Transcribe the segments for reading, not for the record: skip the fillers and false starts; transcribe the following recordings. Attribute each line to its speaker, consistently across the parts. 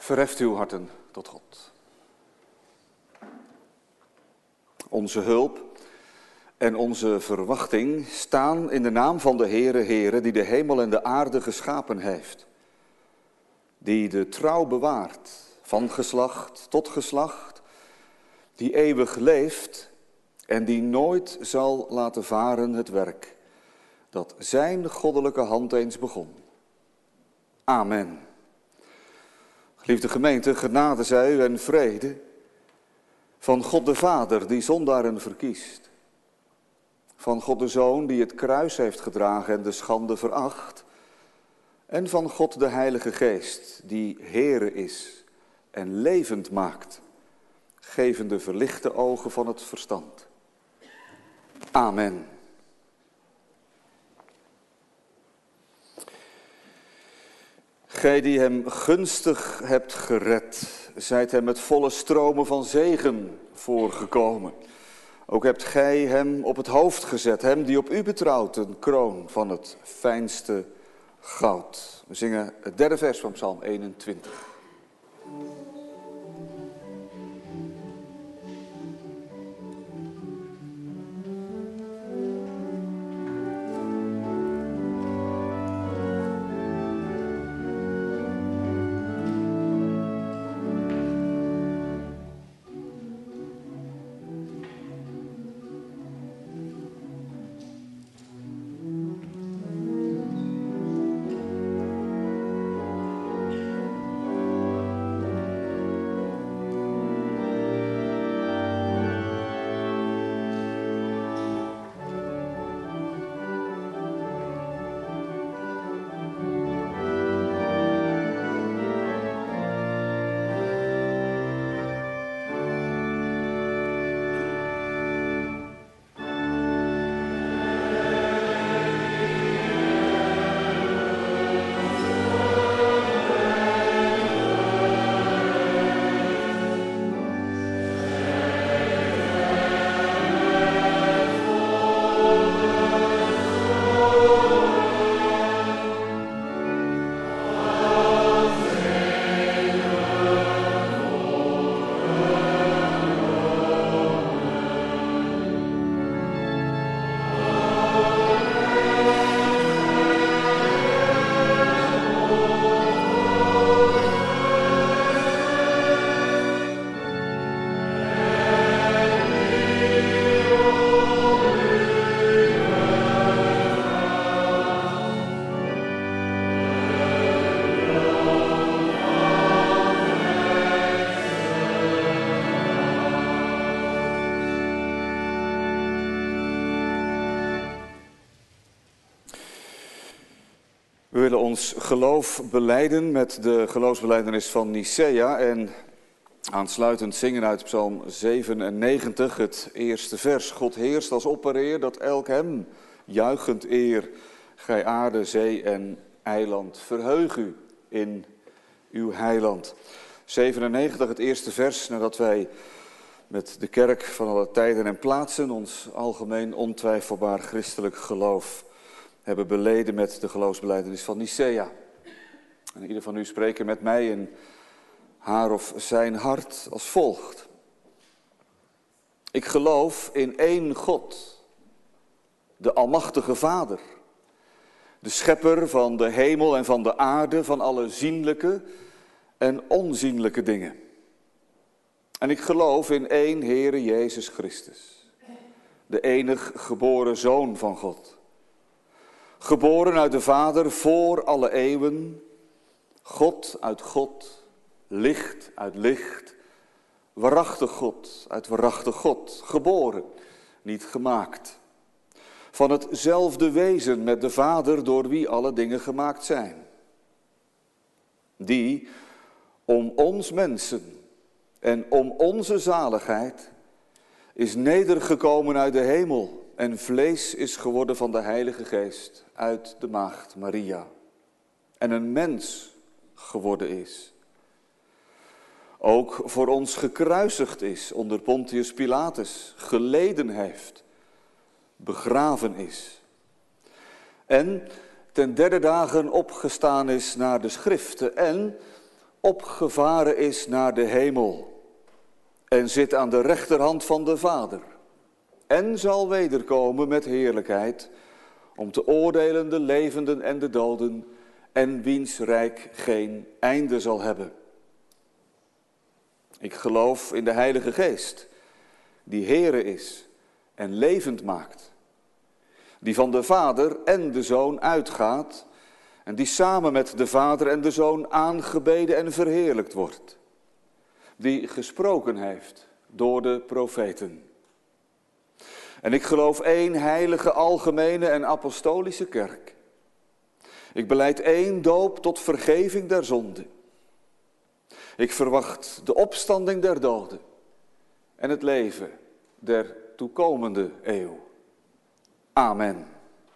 Speaker 1: Verheft uw harten tot God. Onze hulp en onze verwachting staan in de naam van de Heere, die de hemel en de aarde geschapen heeft. Die de trouw bewaart, van geslacht tot geslacht, die eeuwig leeft en die nooit zal laten varen het werk dat zijn goddelijke hand eens begon. Amen. Geliefde gemeente, genade zij u en vrede van God de Vader die zondaren verkiest. Van God de Zoon die het kruis heeft gedragen en de schande veracht. En van God de Heilige Geest die Heere is en levend maakt, gevende verlichte ogen van het verstand. Amen. Gij die hem gunstig hebt gered, zijt hem met volle stromen van zegen voorgekomen. Ook hebt gij hem op het hoofd gezet, hem die op u betrouwt, een kroon van het fijnste goud. We zingen het derde vers van Psalm 21. We willen ons geloof belijden met de geloofsbelijdenis van Nicea en aansluitend zingen uit Psalm 97, het eerste vers. God heerst als oppereer, dat elk hem juichend eer. Gij aarde, zee en eiland, verheug u in uw heiland. 97, het eerste vers, nadat wij met de kerk van alle tijden en plaatsen ons algemeen ontwijfelbaar christelijk geloof hebben beleden met de geloofsbelijdenis van Nicea. En ieder van u spreken met mij in haar of zijn hart als volgt. Ik geloof in één God, de almachtige Vader, de schepper van de hemel en van de aarde, van alle zienlijke en onzienlijke dingen. En ik geloof in één Heere Jezus Christus, de enig geboren Zoon van God. Geboren uit de Vader voor alle eeuwen, God uit God, licht uit licht, waarachtig God uit waarachtig God, geboren, niet gemaakt. Van hetzelfde wezen met de Vader door wie alle dingen gemaakt zijn. Die om ons mensen en om onze zaligheid is nedergekomen uit de hemel en vlees is geworden van de Heilige Geest uit de maagd Maria. En een mens geworden is. Ook voor ons gekruisigd is onder Pontius Pilatus, geleden heeft, begraven is. En ten derde dagen opgestaan is naar de schriften en opgevaren is naar de hemel en zit aan de rechterhand van de Vader en zal wederkomen met heerlijkheid om te oordelen de levenden en de doden en wiens rijk geen einde zal hebben. Ik geloof in de Heilige Geest, die Heere is en levend maakt, die van de Vader en de Zoon uitgaat en die samen met de Vader en de Zoon aangebeden en verheerlijkt wordt, die gesproken heeft door de profeten. En ik geloof één heilige, algemene en apostolische kerk. Ik belijd één doop tot vergeving der zonden. Ik verwacht de opstanding der doden en het leven der toekomende eeuw. Amen.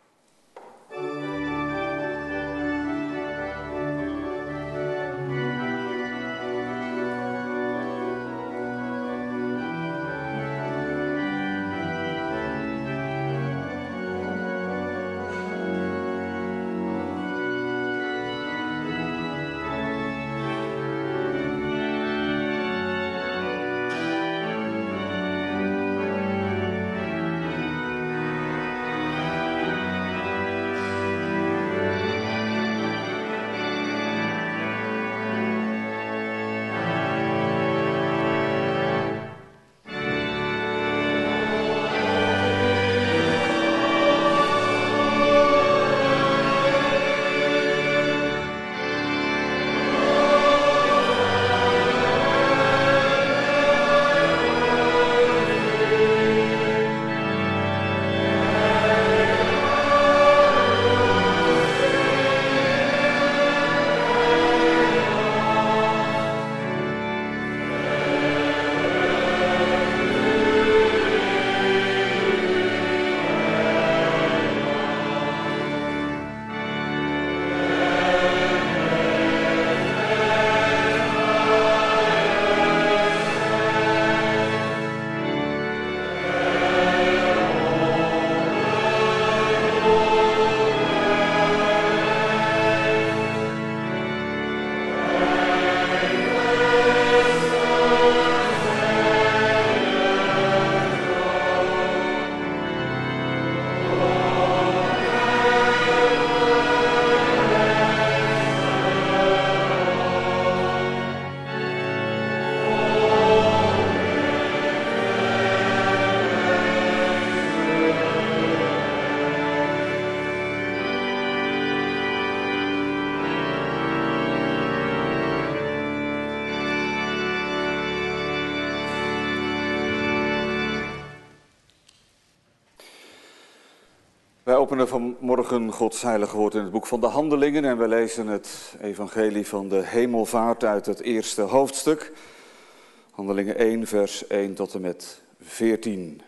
Speaker 1: Wij openen vanmorgen Gods heilige woord in het boek van de Handelingen en we lezen het evangelie van de hemelvaart uit het eerste hoofdstuk. Handelingen 1, vers 1 tot en met 14.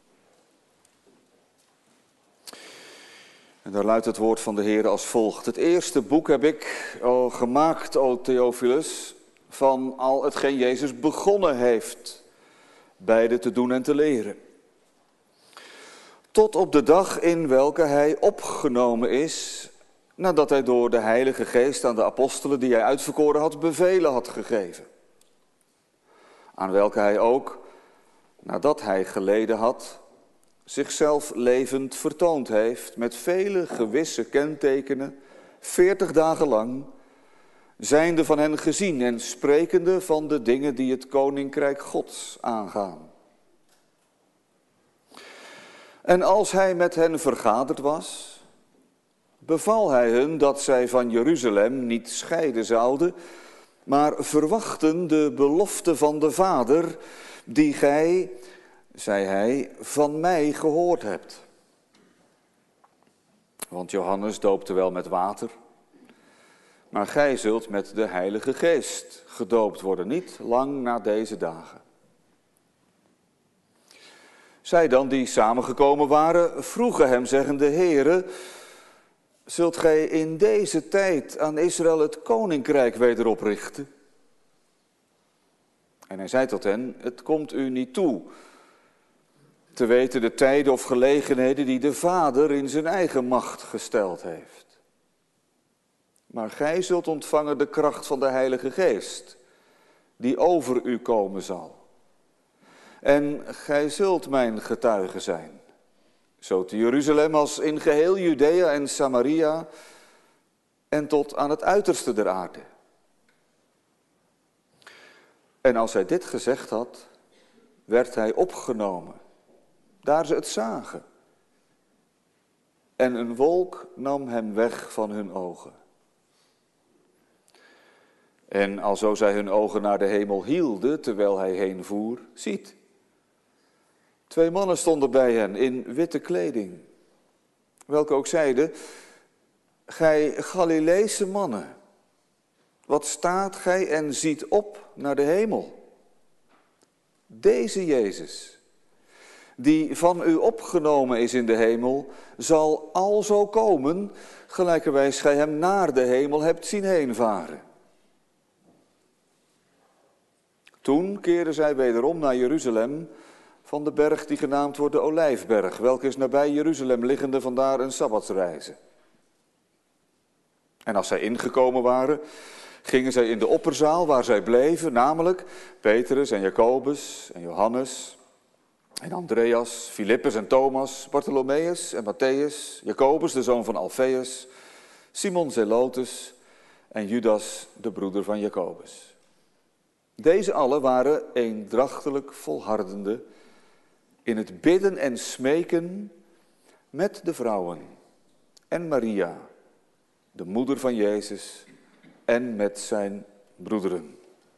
Speaker 1: En daar luidt het woord van de Heer als volgt. Het eerste boek heb ik al gemaakt, o Theophilus, van al hetgeen Jezus begonnen heeft, beide te doen en te leren. Tot op de dag in welke hij opgenomen is, nadat hij door de Heilige Geest aan de apostelen die hij uitverkoren had, bevelen had gegeven. Aan welke hij ook, nadat hij geleden had, zichzelf levend vertoond heeft met vele gewisse kentekenen, 40 dagen lang, zijnde van hen gezien en sprekende van de dingen die het koninkrijk Gods aangaan. En als hij met hen vergaderd was, beval hij hun dat zij van Jeruzalem niet scheiden zouden, maar verwachten de belofte van de Vader, die gij, zei hij, van mij gehoord hebt. Want Johannes doopte wel met water, maar gij zult met de Heilige Geest gedoopt worden, niet lang na deze dagen. Zij dan, die samengekomen waren, vroegen hem, zeggende, Heere, zult gij in deze tijd aan Israël het koninkrijk weder oprichten? En hij zei tot hen, het komt u niet toe, te weten de tijden of gelegenheden die de Vader in zijn eigen macht gesteld heeft. Maar gij zult ontvangen de kracht van de Heilige Geest, die over u komen zal. En gij zult mijn getuige zijn, zo te Jeruzalem als in geheel Judea en Samaria en tot aan het uiterste der aarde. En als hij dit gezegd had, werd hij opgenomen, daar ze het zagen. En een wolk nam hem weg van hun ogen. En alzo zij hun ogen naar de hemel hielden, terwijl hij heen voer, ziet. 2 mannen stonden bij hen in witte kleding, welke ook zeiden, gij Galileese mannen, wat staat gij en ziet op naar de hemel? Deze Jezus, die van u opgenomen is in de hemel, zal alzo komen, gelijkerwijs gij hem naar de hemel hebt zien heenvaren. Toen keerden zij wederom naar Jeruzalem van de berg die genaamd wordt de Olijfberg, welke is nabij Jeruzalem liggende, vandaar een sabbatsreize. En als zij ingekomen waren, gingen zij in de opperzaal waar zij bleven, namelijk Petrus en Jacobus en Johannes en Andreas, Filippus en Thomas, Bartholomeus en Matthäus, Jacobus de zoon van Alfeus, Simon Zelotes en Judas de broeder van Jacobus. Deze allen waren eendrachtelijk volhardende in het bidden en smeken met de vrouwen en Maria, de moeder van Jezus, en met zijn broederen.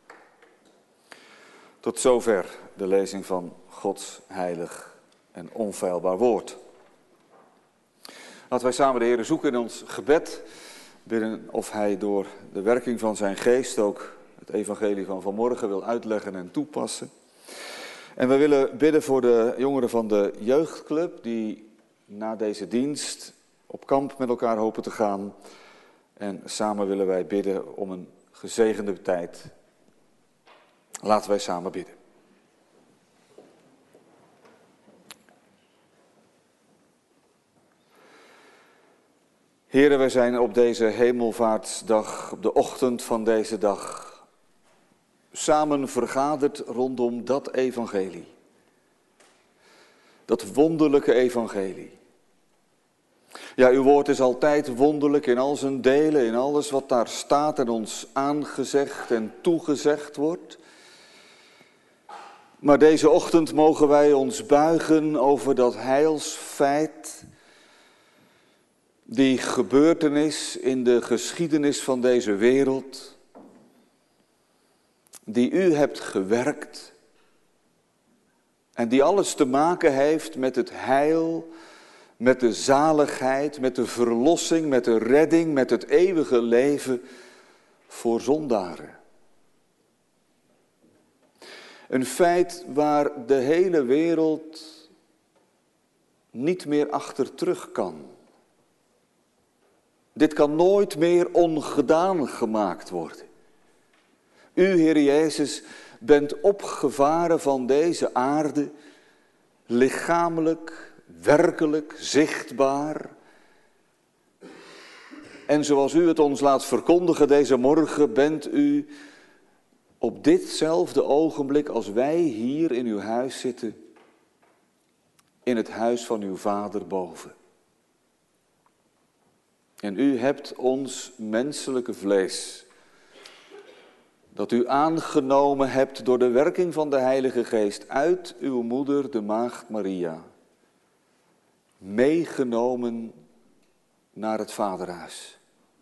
Speaker 1: Tot zover de lezing van Gods heilig en onfeilbaar woord. Laten wij samen de Heer zoeken in ons gebed, bidden of Hij door de werking van zijn geest ook het evangelie van vanmorgen wil uitleggen en toepassen. En we willen bidden voor de jongeren van de jeugdclub die na deze dienst op kamp met elkaar hopen te gaan. En samen willen wij bidden om een gezegende tijd. Laten wij samen bidden. Heren, wij zijn op deze hemelvaartsdag, op de ochtend van deze dag, samen vergaderd rondom dat evangelie. Dat wonderlijke evangelie. Ja, uw woord is altijd wonderlijk in al zijn delen, in alles wat daar staat en ons aangezegd en toegezegd wordt. Maar deze ochtend mogen wij ons buigen over dat heilsfeit, die gebeurtenis in de geschiedenis van deze wereld, die u hebt gewerkt en die alles te maken heeft met het heil, met de zaligheid, met de verlossing, met de redding, met het eeuwige leven voor zondaren. Een feit waar de hele wereld niet meer achter terug kan. Dit kan nooit meer ongedaan gemaakt worden. U, Heer Jezus, bent opgevaren van deze aarde, lichamelijk, werkelijk, zichtbaar. En zoals u het ons laat verkondigen deze morgen, bent u op ditzelfde ogenblik als wij hier in uw huis zitten, in het huis van uw Vader boven. En u hebt ons menselijke vlees, dat u aangenomen hebt door de werking van de Heilige Geest uit uw moeder, de Maagd Maria, meegenomen naar het Vaderhuis.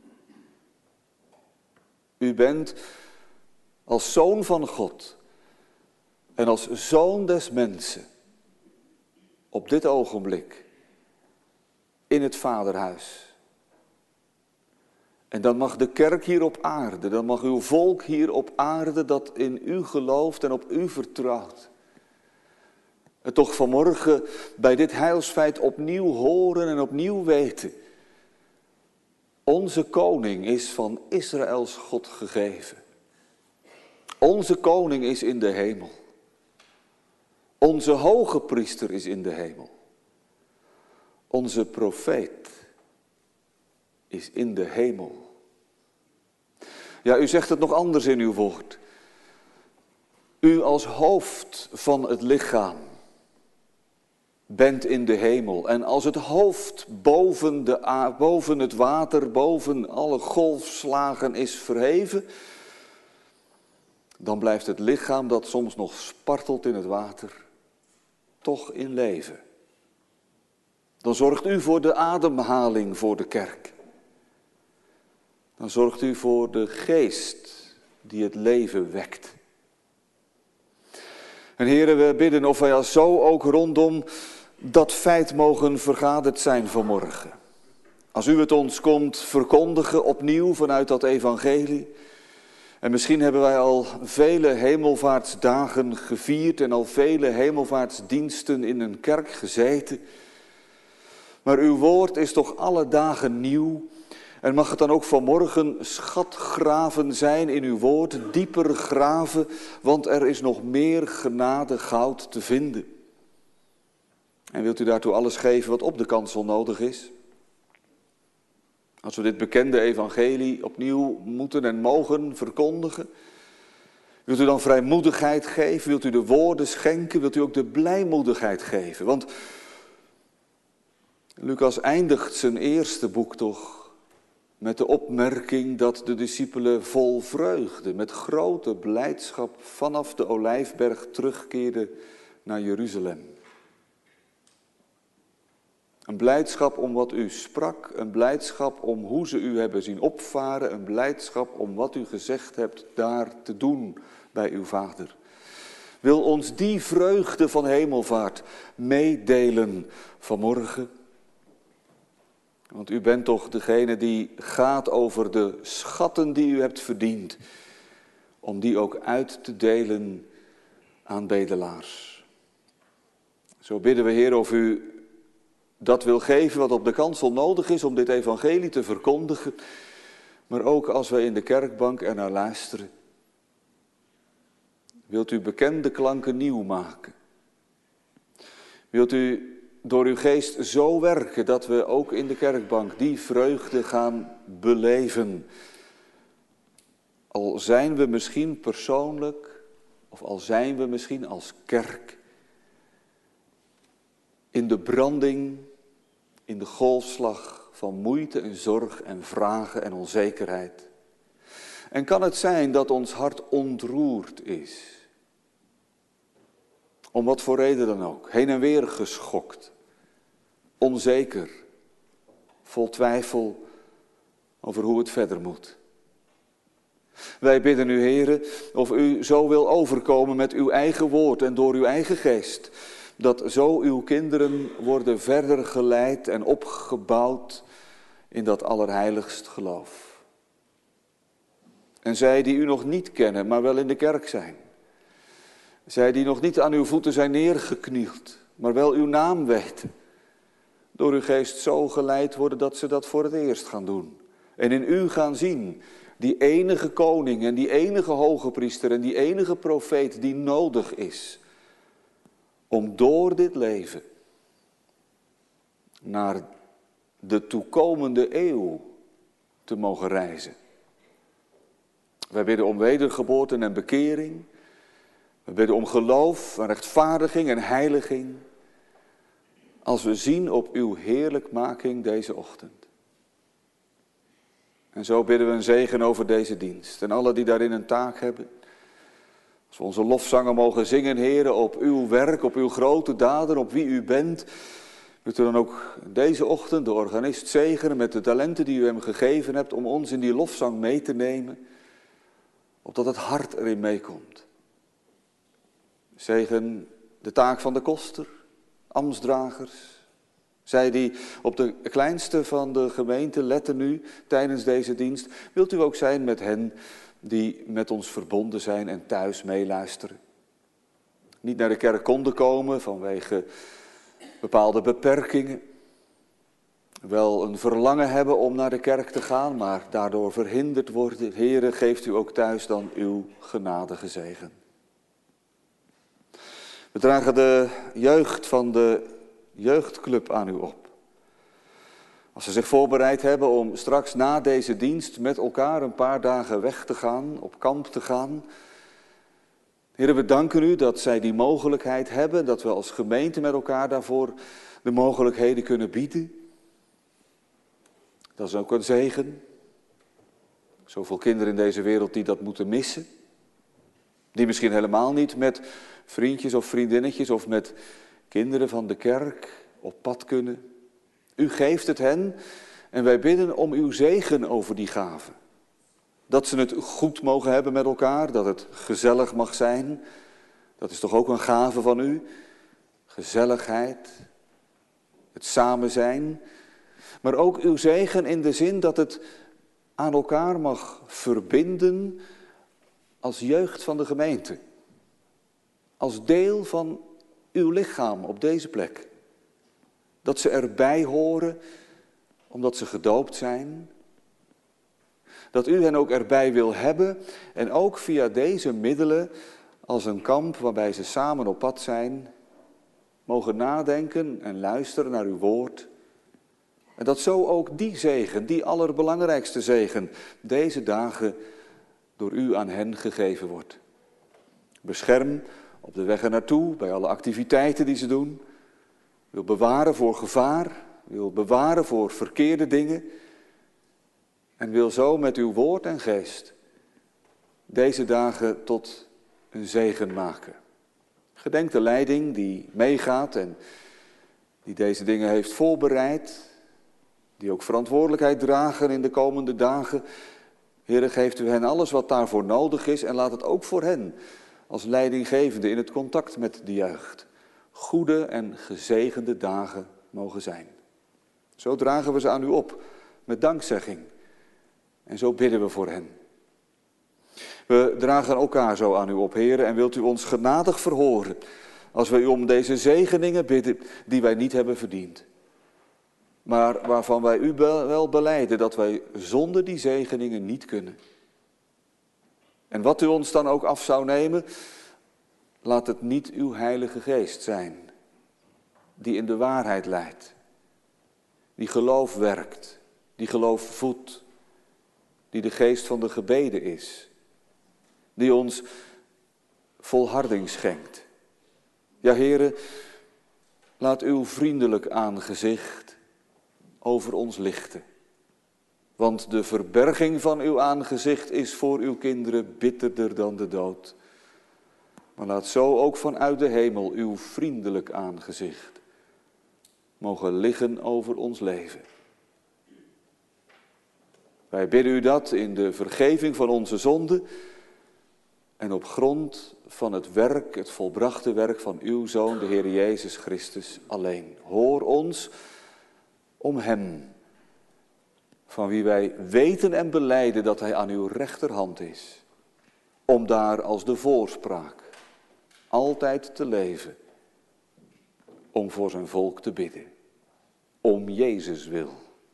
Speaker 1: U bent als zoon van God en als zoon des mensen op dit ogenblik in het Vaderhuis. En dan mag de kerk hier op aarde, dan mag uw volk hier op aarde dat in u gelooft en op u vertrouwt, het toch vanmorgen bij dit heilsfeit opnieuw horen en opnieuw weten. Onze koning is van Israëls God gegeven. Onze koning is in de hemel. Onze hoge priester is in de hemel. Onze profeet is in de hemel. Ja, u zegt het nog anders in uw woord. U als hoofd van het lichaam bent in de hemel. En als het hoofd boven het water, boven alle golfslagen is verheven, dan blijft het lichaam dat soms nog spartelt in het water, toch in leven. Dan zorgt u voor de ademhaling voor de kerk. Dan zorgt u voor de geest die het leven wekt. En heren, we bidden of wij als zo ook rondom dat feit mogen vergaderd zijn vanmorgen. Als u het ons komt verkondigen opnieuw vanuit dat evangelie. En misschien hebben wij al vele hemelvaartsdagen gevierd en al vele hemelvaartsdiensten in een kerk gezeten. Maar uw woord is toch alle dagen nieuw. En mag het dan ook vanmorgen schatgraven zijn in uw woord, dieper graven, want er is nog meer genade goud te vinden. En wilt u daartoe alles geven wat op de kansel nodig is? Als we dit bekende evangelie opnieuw moeten en mogen verkondigen, wilt u dan vrijmoedigheid geven? Wilt u de woorden schenken? Wilt u ook de blijmoedigheid geven? Want Lucas eindigt zijn eerste boek toch met de opmerking dat de discipelen vol vreugde, met grote blijdschap vanaf de Olijfberg terugkeerden naar Jeruzalem. Een blijdschap om wat u sprak, een blijdschap om hoe ze u hebben zien opvaren, een blijdschap om wat u gezegd hebt daar te doen bij uw Vader. Wil ons die vreugde van hemelvaart meedelen vanmorgen? Want u bent toch degene die gaat over de schatten die u hebt verdiend, om die ook uit te delen aan bedelaars. Zo bidden we, Heer, of u dat wil geven wat op de kansel nodig is om dit evangelie te verkondigen, maar ook als wij in de kerkbank ernaar luisteren. Wilt u bekende klanken nieuw maken? Wilt u door uw geest zo werken dat we ook in de kerkbank die vreugde gaan beleven? Al zijn we misschien persoonlijk, of al zijn we misschien als kerk in de branding, in de golfslag van moeite en zorg en vragen en onzekerheid. En kan het zijn dat ons hart ontroerd is? Om wat voor reden dan ook, heen en weer geschokt, onzeker, vol twijfel over hoe het verder moet. Wij bidden u, Heere, of u zo wil overkomen met uw eigen woord en door uw eigen geest, dat zo uw kinderen worden verder geleid en opgebouwd in dat allerheiligst geloof. En zij die u nog niet kennen, maar wel in de kerk zijn. Zij die nog niet aan uw voeten zijn neergeknield, maar wel uw naam weten. Door uw geest zo geleid worden dat ze dat voor het eerst gaan doen. En in u gaan zien, die enige koning en die enige hoge priester en die enige profeet die nodig is om door dit leven naar de toekomende eeuw te mogen reizen. Wij bidden om wedergeboorte en bekering. We bidden om geloof en rechtvaardiging en heiliging. Als we zien op uw heerlijkmaking deze ochtend. En zo bidden we een zegen over deze dienst. En alle die daarin een taak hebben. Als we onze lofzangen mogen zingen, Heere, op uw werk, op uw grote daden, op wie u bent. Wilt u dan ook deze ochtend de organist zegenen met de talenten die u hem gegeven hebt om ons in die lofzang mee te nemen. Opdat het hart erin meekomt. Zegen de taak van de koster, ambtsdragers. Zij die op de kleinste van de gemeente letten nu tijdens deze dienst. Wilt u ook zijn met hen die met ons verbonden zijn en thuis meeluisteren. Niet naar de kerk konden komen vanwege bepaalde beperkingen. Wel een verlangen hebben om naar de kerk te gaan, maar daardoor verhinderd worden. Heere, geeft u ook thuis dan uw genadige zegen. We dragen de jeugd van de jeugdclub aan u op. Als ze zich voorbereid hebben om straks na deze dienst met elkaar een paar dagen weg te gaan, op kamp te gaan. Heere, we danken u dat zij die mogelijkheid hebben, dat we als gemeente met elkaar daarvoor de mogelijkheden kunnen bieden. Dat is ook een zegen. Zoveel kinderen in deze wereld die dat moeten missen. Die misschien helemaal niet met vriendjes of vriendinnetjes of met kinderen van de kerk op pad kunnen. U geeft het hen en wij bidden om uw zegen over die gaven. Dat ze het goed mogen hebben met elkaar, dat het gezellig mag zijn. Dat is toch ook een gave van u? Gezelligheid, het samen zijn. Maar ook uw zegen in de zin dat het aan elkaar mag verbinden als jeugd van de gemeente. Als deel van uw lichaam op deze plek. Dat ze erbij horen omdat ze gedoopt zijn. Dat u hen ook erbij wil hebben en ook via deze middelen als een kamp waarbij ze samen op pad zijn, mogen nadenken en luisteren naar uw woord. En dat zo ook die zegen, die allerbelangrijkste zegen, deze dagen door u aan hen gegeven wordt. Bescherm op de weg ernaartoe, bij alle activiteiten die ze doen. Wil bewaren voor gevaar, wil bewaren voor verkeerde dingen. En wil zo met uw woord en geest deze dagen tot een zegen maken. Gedenk de leiding die meegaat en die deze dingen heeft voorbereid. Die ook verantwoordelijkheid dragen in de komende dagen. Heere, geeft u hen alles wat daarvoor nodig is en laat het ook voor hen als leidinggevende in het contact met de jeugd goede en gezegende dagen mogen zijn. Zo dragen we ze aan u op met dankzegging en zo bidden we voor hen. We dragen elkaar zo aan u op, Heere, en wilt u ons genadig verhoren als we u om deze zegeningen bidden die wij niet hebben verdiend. Maar waarvan wij u wel belijden dat wij zonder die zegeningen niet kunnen. En wat u ons dan ook af zou nemen, laat het niet uw Heilige Geest zijn, die in de waarheid leidt, die geloof werkt, die geloof voedt, die de geest van de gebeden is, die ons volharding schenkt. Ja, Heere, laat uw vriendelijk aangezicht over ons lichten. Want de verberging van uw aangezicht is voor uw kinderen bitterder dan de dood. Maar laat zo ook vanuit de hemel uw vriendelijk aangezicht mogen liggen over ons leven. Wij bidden u dat in de vergeving van onze zonden en op grond van het werk, het volbrachte werk van uw Zoon, de Heer Jezus Christus alleen. Hoor ons om hem, van wie wij weten en belijden dat hij aan uw rechterhand is, om daar als de voorspraak altijd te leven, om voor zijn volk te bidden, om Jezus wil.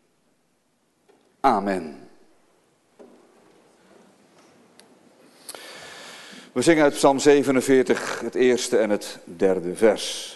Speaker 1: Amen. We zingen uit Psalm 47 het eerste en het derde vers.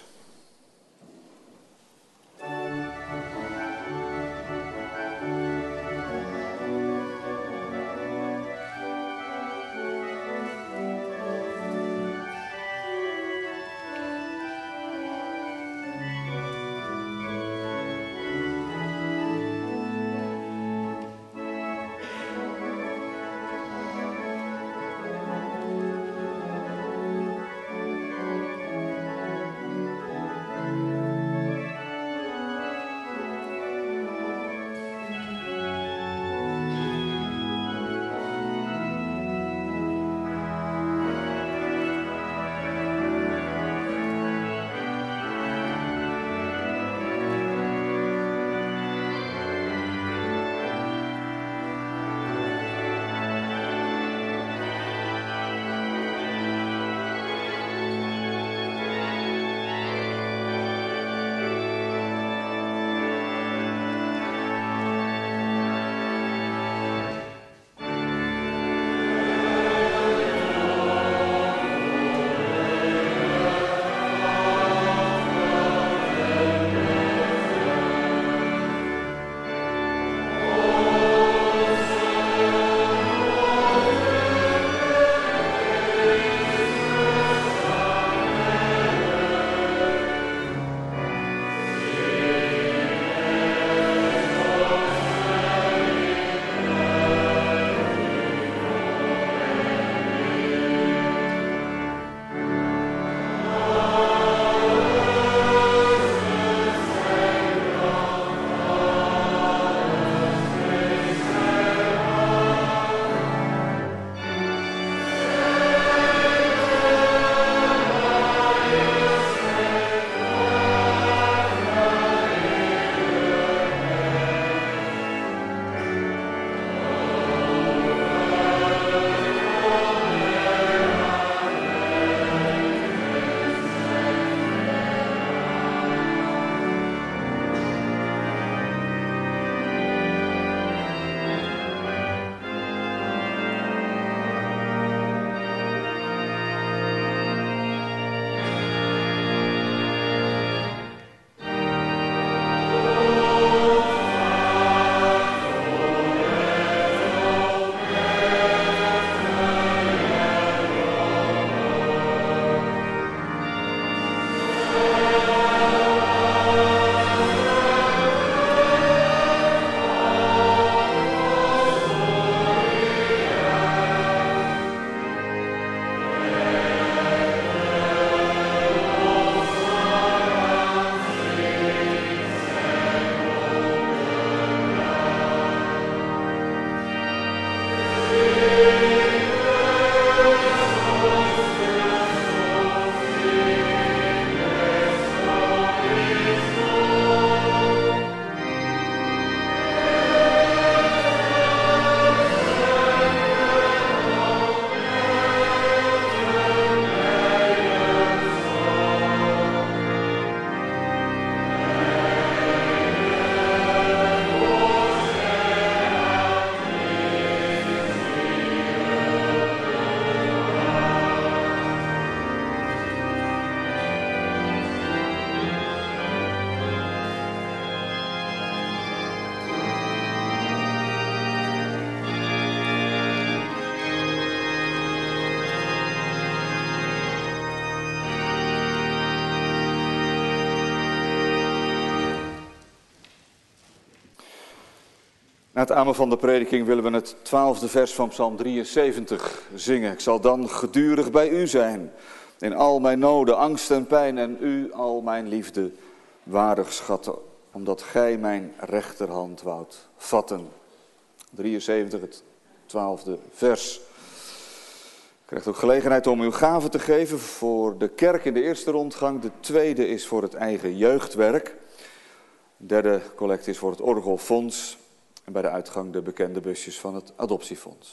Speaker 1: Na het amen van de prediking willen we het 12e vers van Psalm 73 zingen. Ik zal dan gedurig bij u zijn, in al mijn noden, angst en pijn, en u al mijn liefde waardig schatten, omdat gij mijn rechterhand woudt vatten. 73, het 12e vers. U krijgt ook gelegenheid om uw gave te geven voor de kerk in de eerste rondgang. De tweede is voor het eigen jeugdwerk. De derde collecte is voor het orgelfonds. En bij de uitgang de bekende busjes van het adoptiefonds.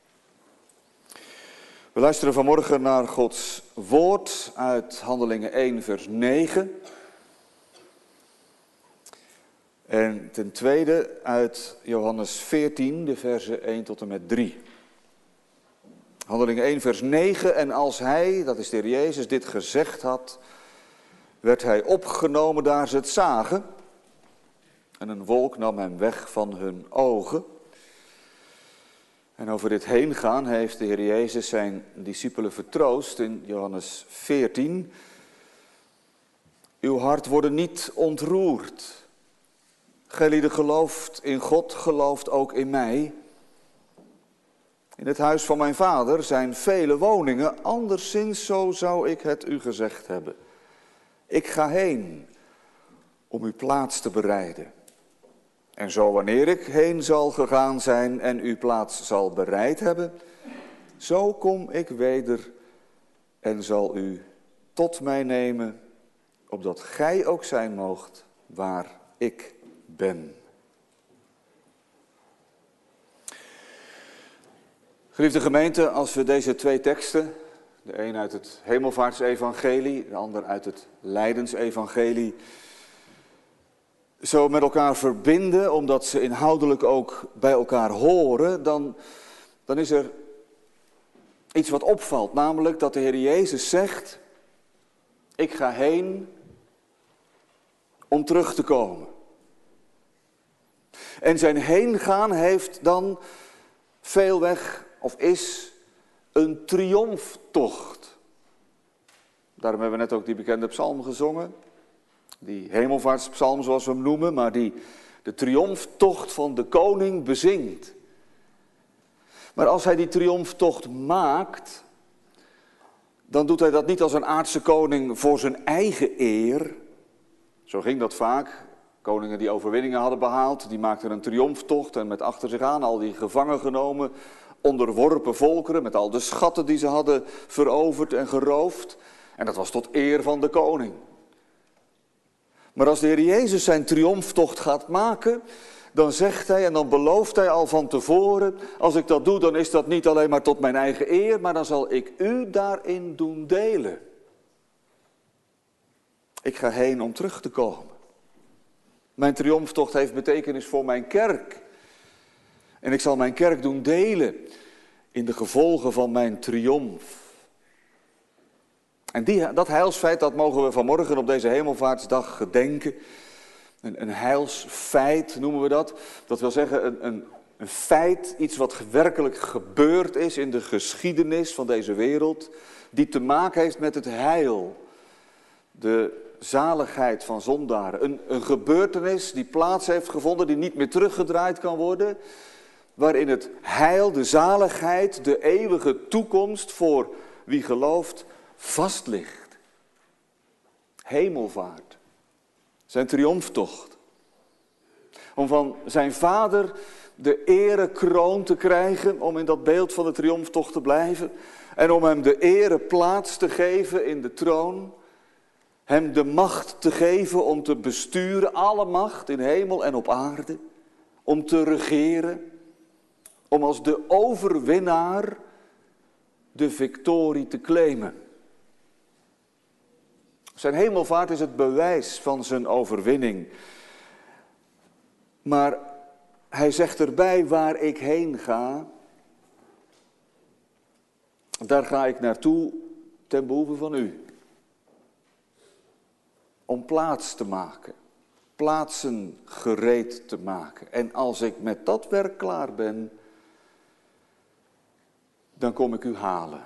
Speaker 1: We luisteren vanmorgen naar Gods woord uit Handelingen 1 vers 9. En ten tweede uit Johannes 14, de versen 1 tot en met 3. Handelingen 1 vers 9. En als hij, dat is de Heer Jezus, dit gezegd had, werd hij opgenomen daar ze het zagen. En een wolk nam hem weg van hun ogen. En over dit heen gaan heeft de Heer Jezus zijn discipelen vertroost in Johannes 14. Uw hart wordt niet ontroerd. Gijlieden gelooft in God, gelooft ook in mij. In het huis van mijn vader zijn vele woningen, anderszins zo zou ik het u gezegd hebben. Ik ga heen om uw plaats te bereiden. En zo wanneer ik heen zal gegaan zijn en uw plaats zal bereid hebben, zo kom ik weder en zal u tot mij nemen, opdat gij ook zijn moogt waar ik ben. Geliefde gemeente, als we deze twee teksten, de een uit het Hemelvaartsevangelie, de ander uit het Lijdensevangelie, zo met elkaar verbinden, omdat ze inhoudelijk ook bij elkaar horen, dan is er iets wat opvalt. Namelijk dat de Heer Jezus zegt, ik ga heen om terug te komen. En zijn heengaan heeft dan veelweg, of is, een triomftocht. Daarom hebben we net ook die bekende psalm gezongen. Die hemelvaartspsalm zoals we hem noemen, maar die de triomftocht van de koning bezingt. Maar als hij die triomftocht maakt, dan doet hij dat niet als een aardse koning voor zijn eigen eer. Zo ging dat vaak. Koningen die overwinningen hadden behaald, die maakten een triomftocht en met achter zich aan al die gevangen genomen, onderworpen volkeren met al de schatten die ze hadden veroverd en geroofd. En dat was tot eer van de koning. Maar als de Heer Jezus zijn triomftocht gaat maken, dan zegt hij en dan belooft hij al van tevoren, als ik dat doe, dan is dat niet alleen maar tot mijn eigen eer, maar dan zal ik u daarin doen delen. Ik ga heen om terug te komen. Mijn triomftocht heeft betekenis voor mijn kerk. En ik zal mijn kerk doen delen in de gevolgen van mijn triomf. En dat heilsfeit, dat mogen we vanmorgen op deze hemelvaartsdag gedenken. Een heilsfeit noemen we dat. Dat wil zeggen een feit, iets wat werkelijk gebeurd is in de geschiedenis van deze wereld. Die te maken heeft met het heil. De zaligheid van zondaren. Een gebeurtenis die plaats heeft gevonden, die niet meer teruggedraaid kan worden. Waarin het heil, de zaligheid, de eeuwige toekomst voor wie gelooft vast ligt. Hemelvaart. Zijn triomftocht. Om van zijn vader de erekroon te krijgen, om in dat beeld van de triomftocht te blijven. En om hem de ereplaats te geven in de troon. Hem de macht te geven om te besturen, alle macht in hemel en op aarde. Om te regeren. Om als de overwinnaar de victorie te claimen. Zijn hemelvaart is het bewijs van zijn overwinning. Maar hij zegt erbij, waar ik heen ga, daar ga ik naartoe ten behoeve van u. Om plaats te maken, plaatsen gereed te maken. En als ik met dat werk klaar ben, dan kom ik u halen.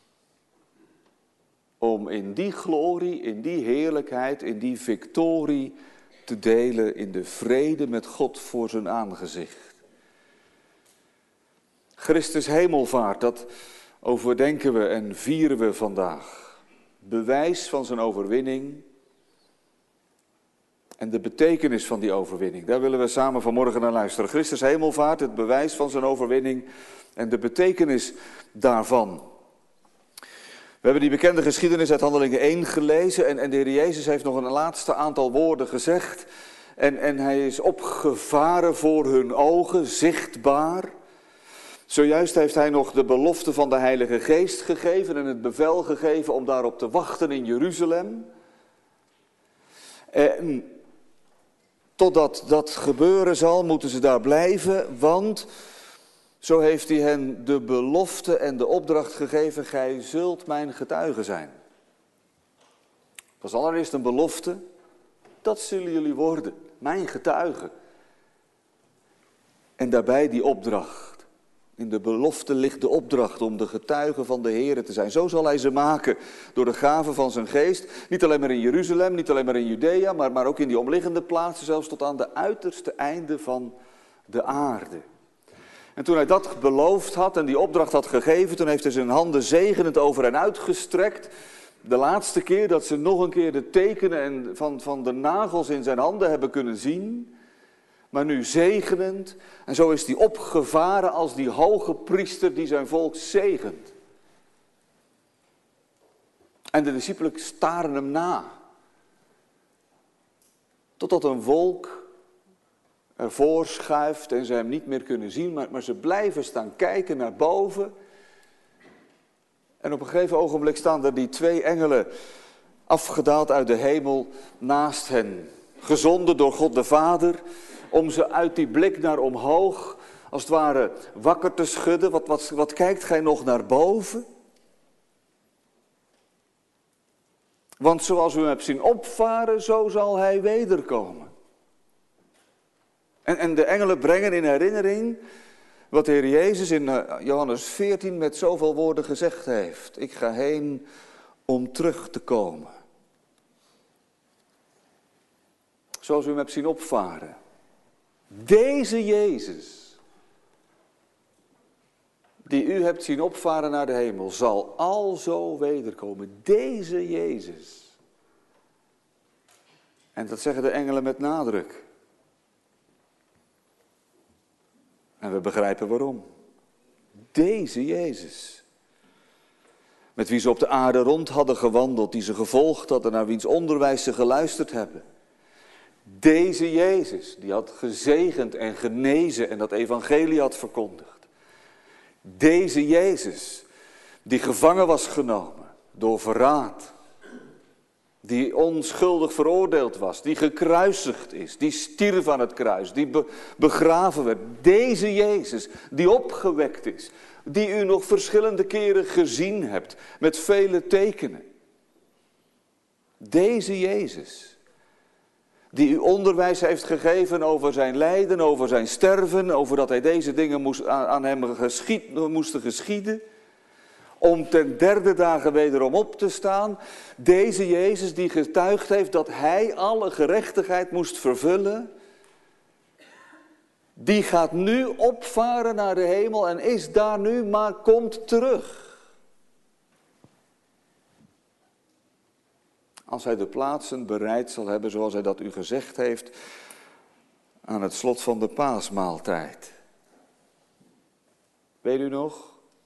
Speaker 1: Om in die glorie, in die heerlijkheid, in die victorie te delen in de vrede met God voor zijn aangezicht. Christus hemelvaart, dat overdenken we en vieren we vandaag. Bewijs van zijn overwinning en de betekenis van die overwinning. Daar willen we samen vanmorgen naar luisteren. Christus hemelvaart, het bewijs van zijn overwinning en de betekenis daarvan. We hebben die bekende geschiedenis uit Handelingen 1 gelezen en de Heer Jezus heeft nog een laatste aantal woorden gezegd. En hij is opgevaren voor hun ogen, zichtbaar. Zojuist heeft hij nog de belofte van de Heilige Geest gegeven en het bevel gegeven om daarop te wachten in Jeruzalem. En totdat dat gebeuren zal, moeten ze daar blijven, want zo heeft hij hen de belofte en de opdracht gegeven, gij zult mijn getuigen zijn. Dat was allereerst een belofte, dat zullen jullie worden, mijn getuigen. En daarbij die opdracht. In de belofte ligt de opdracht om de getuigen van de Heere te zijn. Zo zal hij ze maken door de gave van zijn geest. Niet alleen maar in Jeruzalem, niet alleen maar in Judea, maar ook in die omliggende plaatsen, zelfs tot aan de uiterste einden van de aarde. En toen hij dat beloofd had en die opdracht had gegeven, toen heeft hij zijn handen zegenend over hen uitgestrekt. De laatste keer dat ze nog een keer de tekenen van de nagels in zijn handen hebben kunnen zien. Maar nu zegenend. En zo is hij opgevaren als die hoge priester die zijn volk zegent. En de discipelen staren hem na. Totdat een wolk ervoor schuift en ze hem niet meer kunnen zien. Maar ze blijven staan kijken naar boven. En op een gegeven ogenblik staan er die 2 engelen afgedaald uit de hemel naast hen. Gezonden door God de Vader. Om ze uit die blik naar omhoog, als het ware, wakker te schudden. Wat kijkt gij nog naar boven? Want zoals u hem hebt zien opvaren, zo zal hij wederkomen. En de engelen brengen in herinnering wat de Heer Jezus in Johannes 14 met zoveel woorden gezegd heeft. Ik ga heen om terug te komen. Zoals u hem hebt zien opvaren. Deze Jezus, die u hebt zien opvaren naar de hemel, zal alzo wederkomen. Deze Jezus. En dat zeggen de engelen met nadruk. En we begrijpen waarom. Deze Jezus. Met wie ze op de aarde rond hadden gewandeld, die ze gevolgd hadden, naar wiens onderwijs ze geluisterd hebben. Deze Jezus, die had gezegend en genezen en dat evangelie had verkondigd. Deze Jezus, die gevangen was genomen door verraad. Die onschuldig veroordeeld was, die gekruisigd is, die stierf aan het kruis, die begraven werd. Deze Jezus, die opgewekt is, die u nog verschillende keren gezien hebt, met vele tekenen. Deze Jezus, die u onderwijs heeft gegeven over zijn lijden, over zijn sterven, over dat hij deze dingen aan hem moesten geschieden. Om ten 3e dagen wederom op te staan. Deze Jezus die getuigd heeft dat hij alle gerechtigheid moest vervullen. Die gaat nu opvaren naar de hemel en is daar nu, maar komt terug. Als hij de plaatsen bereid zal hebben zoals hij dat u gezegd heeft aan het slot van de paasmaaltijd. Weet u nog?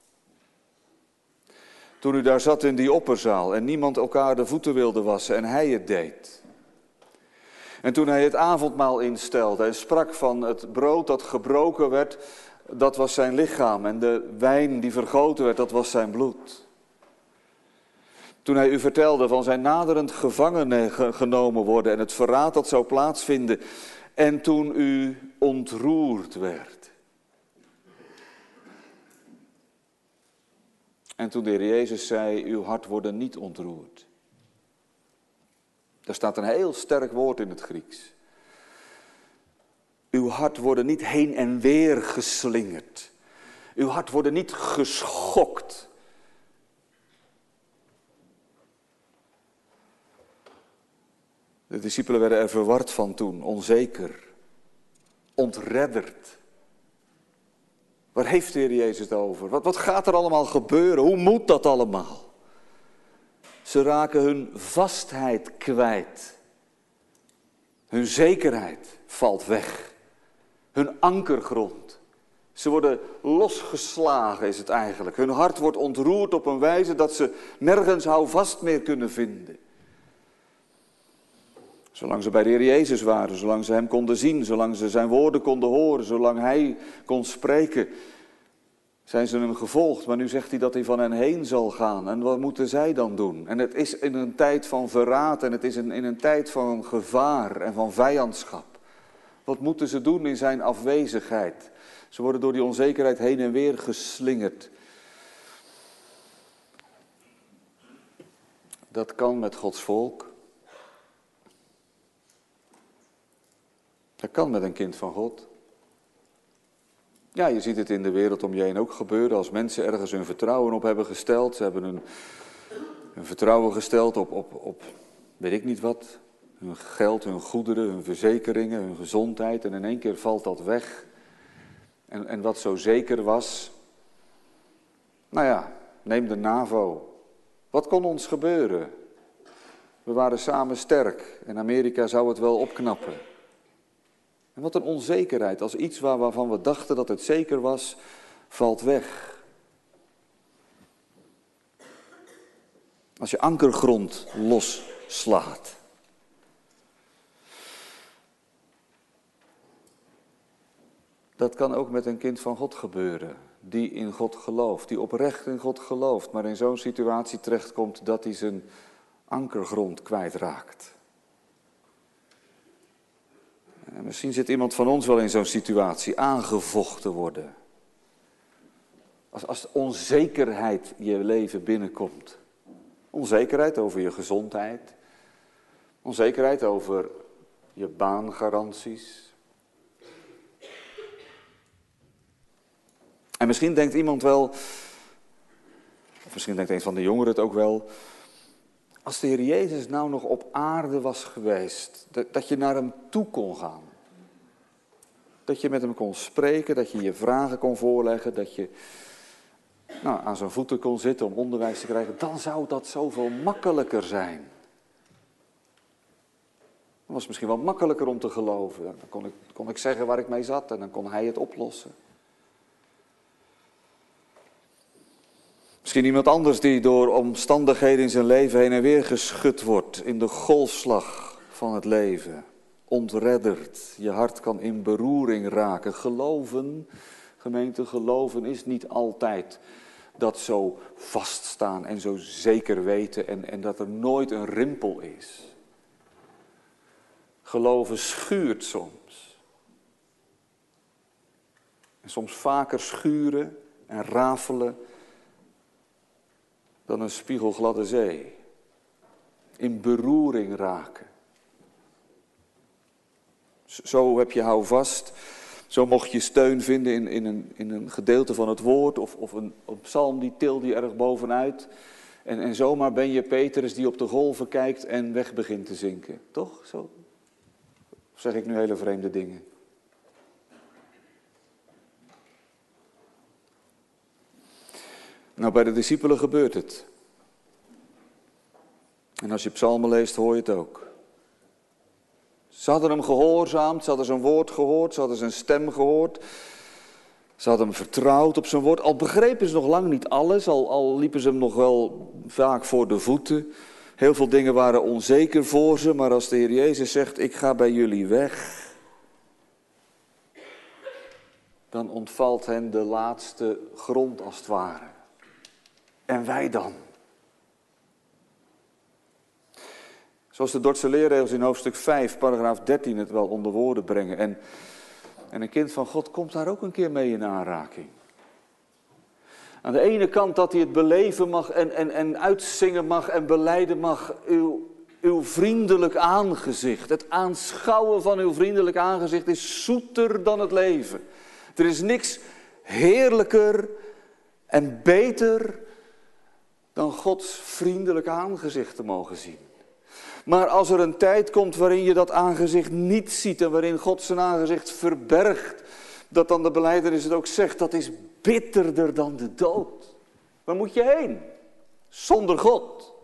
Speaker 1: Toen u daar zat in die opperzaal en niemand elkaar de voeten wilde wassen en hij het deed. En toen hij het avondmaal instelde en sprak van het brood dat gebroken werd, dat was zijn lichaam. En de wijn die vergoten werd, dat was zijn bloed. Toen hij u vertelde van zijn naderend gevangen genomen worden en het verraad dat zou plaatsvinden. En toen u ontroerd werd. En toen de Heer Jezus zei, uw hart wordt niet ontroerd. Daar staat een heel sterk woord in het Grieks. Uw hart wordt niet heen en weer geslingerd. Uw hart wordt niet geschokt. De discipelen werden er verward van toen, onzeker, ontredderd. Waar heeft de Heer Jezus het over? Wat gaat er allemaal gebeuren? Hoe moet dat allemaal? Ze raken hun vastheid kwijt. Hun zekerheid valt weg. Hun ankergrond. Ze worden losgeslagen, is het eigenlijk. Hun hart wordt ontroerd op een wijze dat ze nergens houvast meer kunnen vinden. Zolang ze bij de Heer Jezus waren, zolang ze hem konden zien, zolang ze zijn woorden konden horen, zolang hij kon spreken, zijn ze hem gevolgd. Maar nu zegt hij dat hij van hen heen zal gaan. En wat moeten zij dan doen? En het is in een tijd van verraad en het is in een tijd van gevaar en van vijandschap. Wat moeten ze doen in zijn afwezigheid? Ze worden door die onzekerheid heen en weer geslingerd. Dat kan met Gods volk. Dat kan met een kind van God. Ja, je ziet het in de wereld om je heen ook gebeuren. Als mensen ergens hun vertrouwen op hebben gesteld. Ze hebben hun vertrouwen gesteld op weet ik niet wat. Hun geld, hun goederen, hun verzekeringen, hun gezondheid. En in één keer valt dat weg. En wat zo zeker was. Nou ja, neem de NAVO. Wat kon ons gebeuren? We waren samen sterk. En Amerika zou het wel opknappen. En wat een onzekerheid, als iets waarvan we dachten dat het zeker was, valt weg. Als je ankergrond losslaat. Dat kan ook met een kind van God gebeuren, die in God gelooft, die oprecht in God gelooft, maar in zo'n situatie terechtkomt dat hij zijn ankergrond kwijtraakt. En misschien zit iemand van ons wel in zo'n situatie, aangevochten worden. Als onzekerheid je leven binnenkomt. Onzekerheid over je gezondheid. Onzekerheid over je baangaranties. En misschien denkt iemand wel, of misschien denkt een van de jongeren het ook wel, als de Heer Jezus nou nog op aarde was geweest, dat je naar hem toe kon gaan. Dat je met hem kon spreken, dat je je vragen kon voorleggen, dat je aan zijn voeten kon zitten om onderwijs te krijgen, dan zou dat zoveel makkelijker zijn. Dat was misschien wel makkelijker om te geloven. Dan kon ik zeggen waar ik mee zat en dan kon hij het oplossen. Misschien iemand anders die door omstandigheden in zijn leven heen en weer geschud wordt in de golfslag van het leven. Ontredderd, je hart kan in beroering raken. Geloven, gemeente, geloven is niet altijd dat zo vaststaan en zo zeker weten en dat er nooit een rimpel is. Geloven schuurt soms. En soms vaker schuren en rafelen dan een spiegelgladde zee. In beroering raken. Zo heb je houvast. Zo mocht je steun vinden in een gedeelte van het woord. Of een psalm die tilde je erg bovenuit. En zomaar ben je Petrus die op de golven kijkt en weg begint te zinken. Toch? Zo? Of zeg ik nu hele vreemde dingen? Nou, bij de discipelen gebeurt het. En als je psalmen leest, hoor je het ook. Ze hadden hem gehoorzaamd, ze hadden zijn woord gehoord, ze hadden zijn stem gehoord. Ze hadden hem vertrouwd op zijn woord. Al begrepen ze nog lang niet alles, al liepen ze hem nog wel vaak voor de voeten. Heel veel dingen waren onzeker voor ze, maar als de Heer Jezus zegt, ik ga bij jullie weg, dan ontvalt hen de laatste grond als het ware. En wij dan? Zoals de Dordtse leerregels in hoofdstuk 5, paragraaf 13 het wel onder woorden brengen. En een kind van God komt daar ook een keer mee in aanraking. Aan de ene kant dat hij het beleven mag en uitzingen mag en belijden mag. Uw vriendelijk aangezicht, het aanschouwen van uw vriendelijk aangezicht is zoeter dan het leven. Er is niks heerlijker en beter dan Gods vriendelijk aangezicht te mogen zien. Maar als er een tijd komt waarin je dat aangezicht niet ziet en waarin God zijn aangezicht verbergt, dat dan de belijdenis het ook zegt, dat is bitterder dan de dood. Waar moet je heen? Zonder God.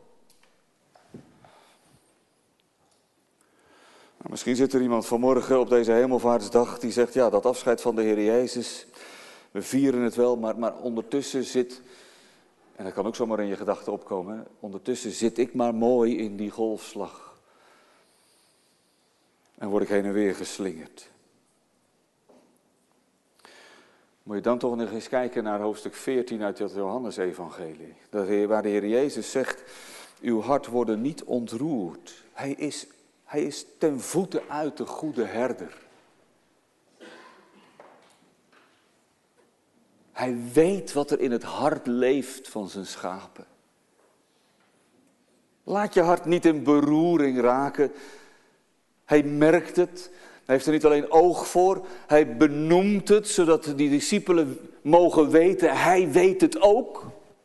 Speaker 1: Nou, misschien zit er iemand vanmorgen op deze hemelvaartsdag die zegt, ja, dat afscheid van de Heer Jezus, we vieren het wel, maar ondertussen zit, en dat kan ook zomaar in je gedachten opkomen, hè, ondertussen zit ik maar mooi in die golfslag. En word ik heen en weer geslingerd. Moet je dan toch nog eens kijken naar hoofdstuk 14 uit het Johannesevangelie. Waar de Heer Jezus zegt, uw hart wordt niet ontroerd. Hij is ten voeten uit de goede herder. Hij weet wat er in het hart leeft van zijn schapen. Laat je hart niet in beroering raken. Hij merkt het. Hij heeft er niet alleen oog voor. Hij benoemt het, zodat die discipelen mogen weten. Hij weet het ook.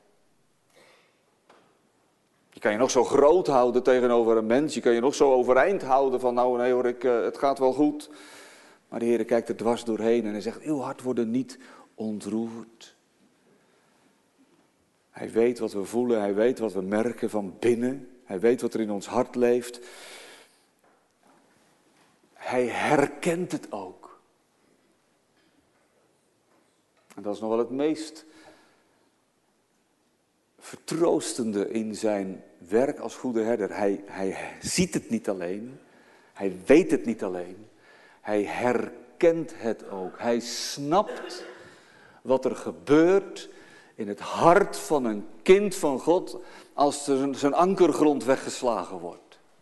Speaker 1: Je kan je nog zo groot houden tegenover een mens. Je kan je nog zo overeind houden van nou nee hoor, het gaat wel goed. Maar de Heer kijkt er dwars doorheen en hij zegt, uw hart wordt niet ontroerd. Hij weet wat we voelen, hij weet wat we merken van binnen. Hij weet wat er in ons hart leeft. Hij herkent het ook. En dat is nog wel het meest vertroostende in zijn werk als goede herder. Hij ziet het niet alleen, hij weet het niet alleen, hij herkent het ook. Hij snapt wat er gebeurt in het hart van een kind van God als er zijn ankergrond weggeslagen wordt.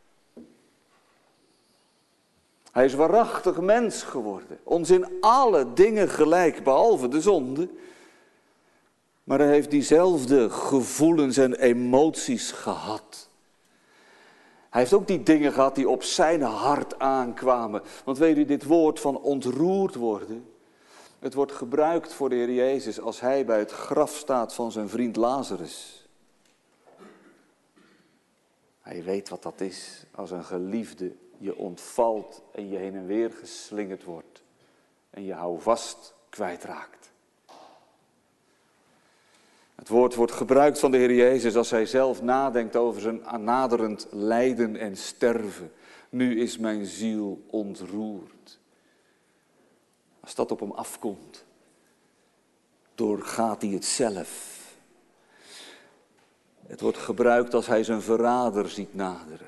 Speaker 1: Hij is waarachtig mens geworden, ons in alle dingen gelijk, behalve de zonde. Maar hij heeft diezelfde gevoelens en emoties gehad. Hij heeft ook die dingen gehad die op zijn hart aankwamen. Want weet u, dit woord van ontroerd worden, het wordt gebruikt voor de Heer Jezus als hij bij het graf staat van zijn vriend Lazarus. Hij weet wat dat is als een geliefde je ontvalt en je heen en weer geslingerd wordt en je houvast kwijtraakt. Het woord wordt gebruikt van de Heer Jezus als hij zelf nadenkt over zijn naderend lijden en sterven. Nu is mijn ziel ontroerd. Als dat op hem afkomt, doorgaat hij het zelf. Het wordt gebruikt als hij zijn verrader ziet naderen.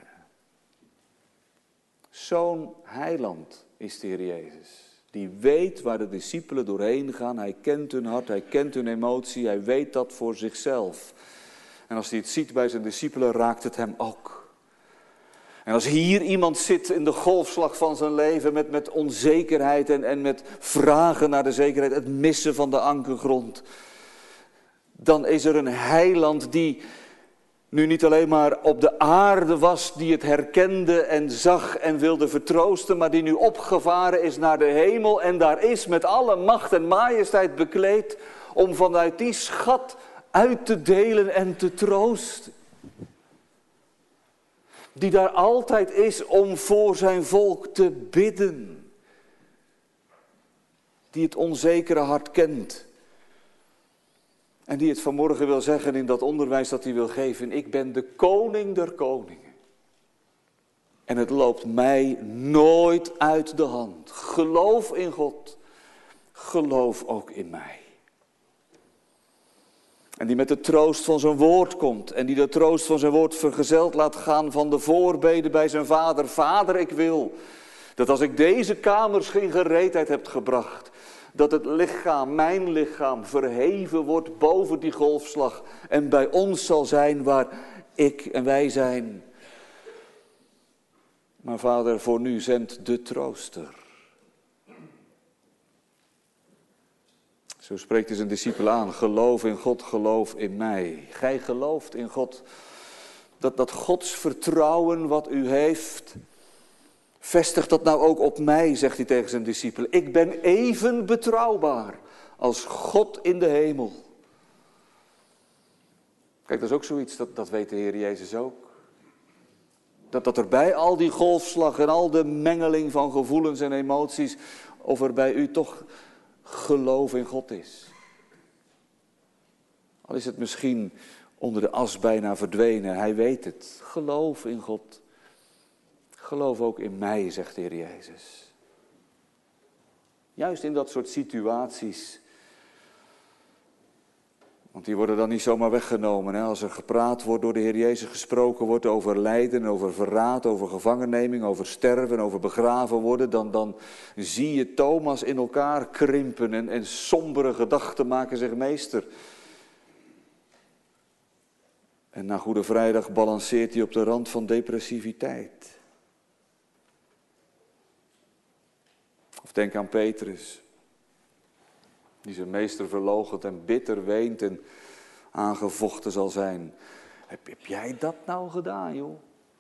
Speaker 1: Zo'n heiland is de Heer Jezus. Die weet waar de discipelen doorheen gaan. Hij kent hun hart, hij kent hun emotie, hij weet dat voor zichzelf. En als hij het ziet bij zijn discipelen, raakt het hem ook. En als hier iemand zit in de golfslag van zijn leven met onzekerheid en met vragen naar de zekerheid, het missen van de ankergrond, dan is er een heiland die nu niet alleen maar op de aarde was, die het herkende en zag en wilde vertroosten, maar die nu opgevaren is naar de hemel en daar is met alle macht en majesteit bekleed om vanuit die schat uit te delen en te troosten. Die daar altijd is om voor zijn volk te bidden. Die het onzekere hart kent. En die het vanmorgen wil zeggen in dat onderwijs dat hij wil geven. Ik ben de koning der koningen. En het loopt mij nooit uit de hand. Geloof in God. Geloof ook in mij. En die met de troost van zijn woord komt. En die de troost van zijn woord vergezeld laat gaan van de voorbeden bij zijn vader. Vader, ik wil dat als ik deze kamers in gereedheid heb gebracht, dat het lichaam, mijn lichaam, verheven wordt boven die golfslag. En bij ons zal zijn waar ik en wij zijn. Maar vader, voor nu zendt de trooster. Zo spreekt hij zijn discipelen aan. Geloof in God, geloof in mij. Gij gelooft in God. Dat Gods vertrouwen wat u heeft, vestig dat nou ook op mij, zegt hij tegen zijn discipelen. Ik ben even betrouwbaar als God in de hemel. Kijk, dat is ook zoiets, dat weet de Heer Jezus ook. Dat er bij al die golfslag en al de mengeling van gevoelens en emoties, of er bij u toch geloof in God is. Al is het misschien onder de as bijna verdwenen, hij weet het. Geloof in God. Geloof ook in mij, zegt de Heer Jezus. Juist in dat soort situaties. Want die worden dan niet zomaar weggenomen. Hè? Als er gepraat wordt door de Heer Jezus, gesproken wordt over lijden, over verraad, over gevangenneming, over sterven, over begraven worden. Dan zie je Thomas in elkaar krimpen en sombere gedachten maken zich meester. En na Goede Vrijdag balanceert hij op de rand van depressiviteit. Of denk aan Petrus, die zijn meester verloochent en bitter weent en aangevochten zal zijn. Heb jij dat nou gedaan, joh?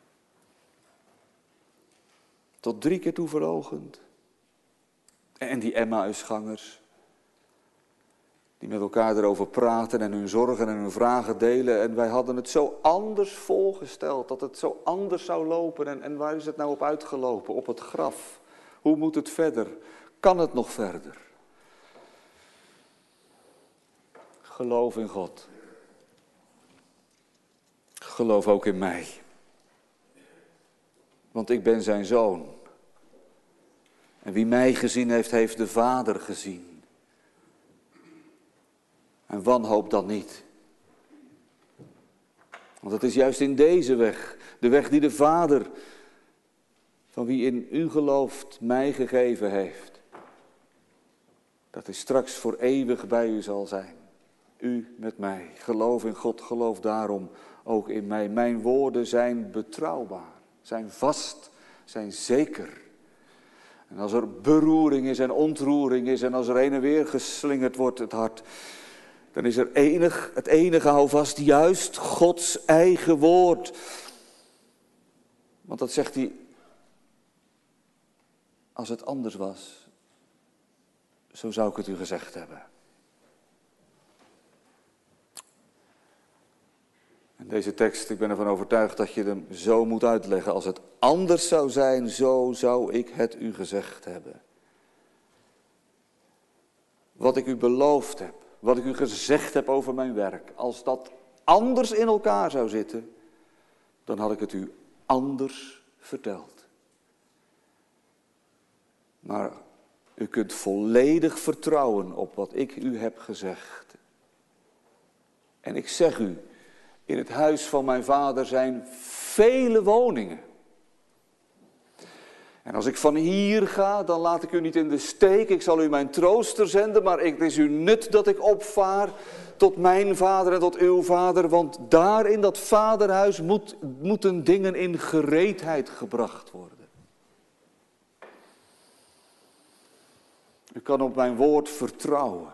Speaker 1: Tot 3 keer toe verloochend. En die Emmausgangers, die met elkaar erover praten en hun zorgen en hun vragen delen. En wij hadden het zo anders voorgesteld, dat het zo anders zou lopen. En waar is het nou op uitgelopen? Op het graf. Hoe moet het verder? Kan het nog verder? Geloof in God. Geloof ook in mij. Want ik ben zijn zoon. En wie mij gezien heeft, heeft de Vader gezien. En wanhoop dan niet. Want het is juist in deze weg, de weg die de Vader, van wie in u gelooft, mij gegeven heeft. Dat hij straks voor eeuwig bij u zal zijn. U met mij. Geloof in God, geloof daarom ook in mij. Mijn woorden zijn betrouwbaar, zijn vast, zijn zeker. En als er beroering is en ontroering is en als er heen en weer geslingerd wordt het hart, dan is er het enige houvast juist Gods eigen woord. Want dat zegt hij, als het anders was, zo zou ik het u gezegd hebben. En deze tekst, ik ben ervan overtuigd dat je hem zo moet uitleggen. Als het anders zou zijn, zo zou ik het u gezegd hebben. Wat ik u beloofd heb, wat ik u gezegd heb over mijn werk. Als dat anders in elkaar zou zitten, dan had ik het u anders verteld. Maar u kunt volledig vertrouwen op wat ik u heb gezegd. En ik zeg u, in het huis van mijn Vader zijn vele woningen. En als ik van hier ga, dan laat ik u niet in de steek. Ik zal u mijn trooster zenden, maar het is u nut dat ik opvaar tot mijn Vader en tot uw Vader. Want daar in dat vaderhuis moeten dingen in gereedheid gebracht worden. U kan op mijn woord vertrouwen.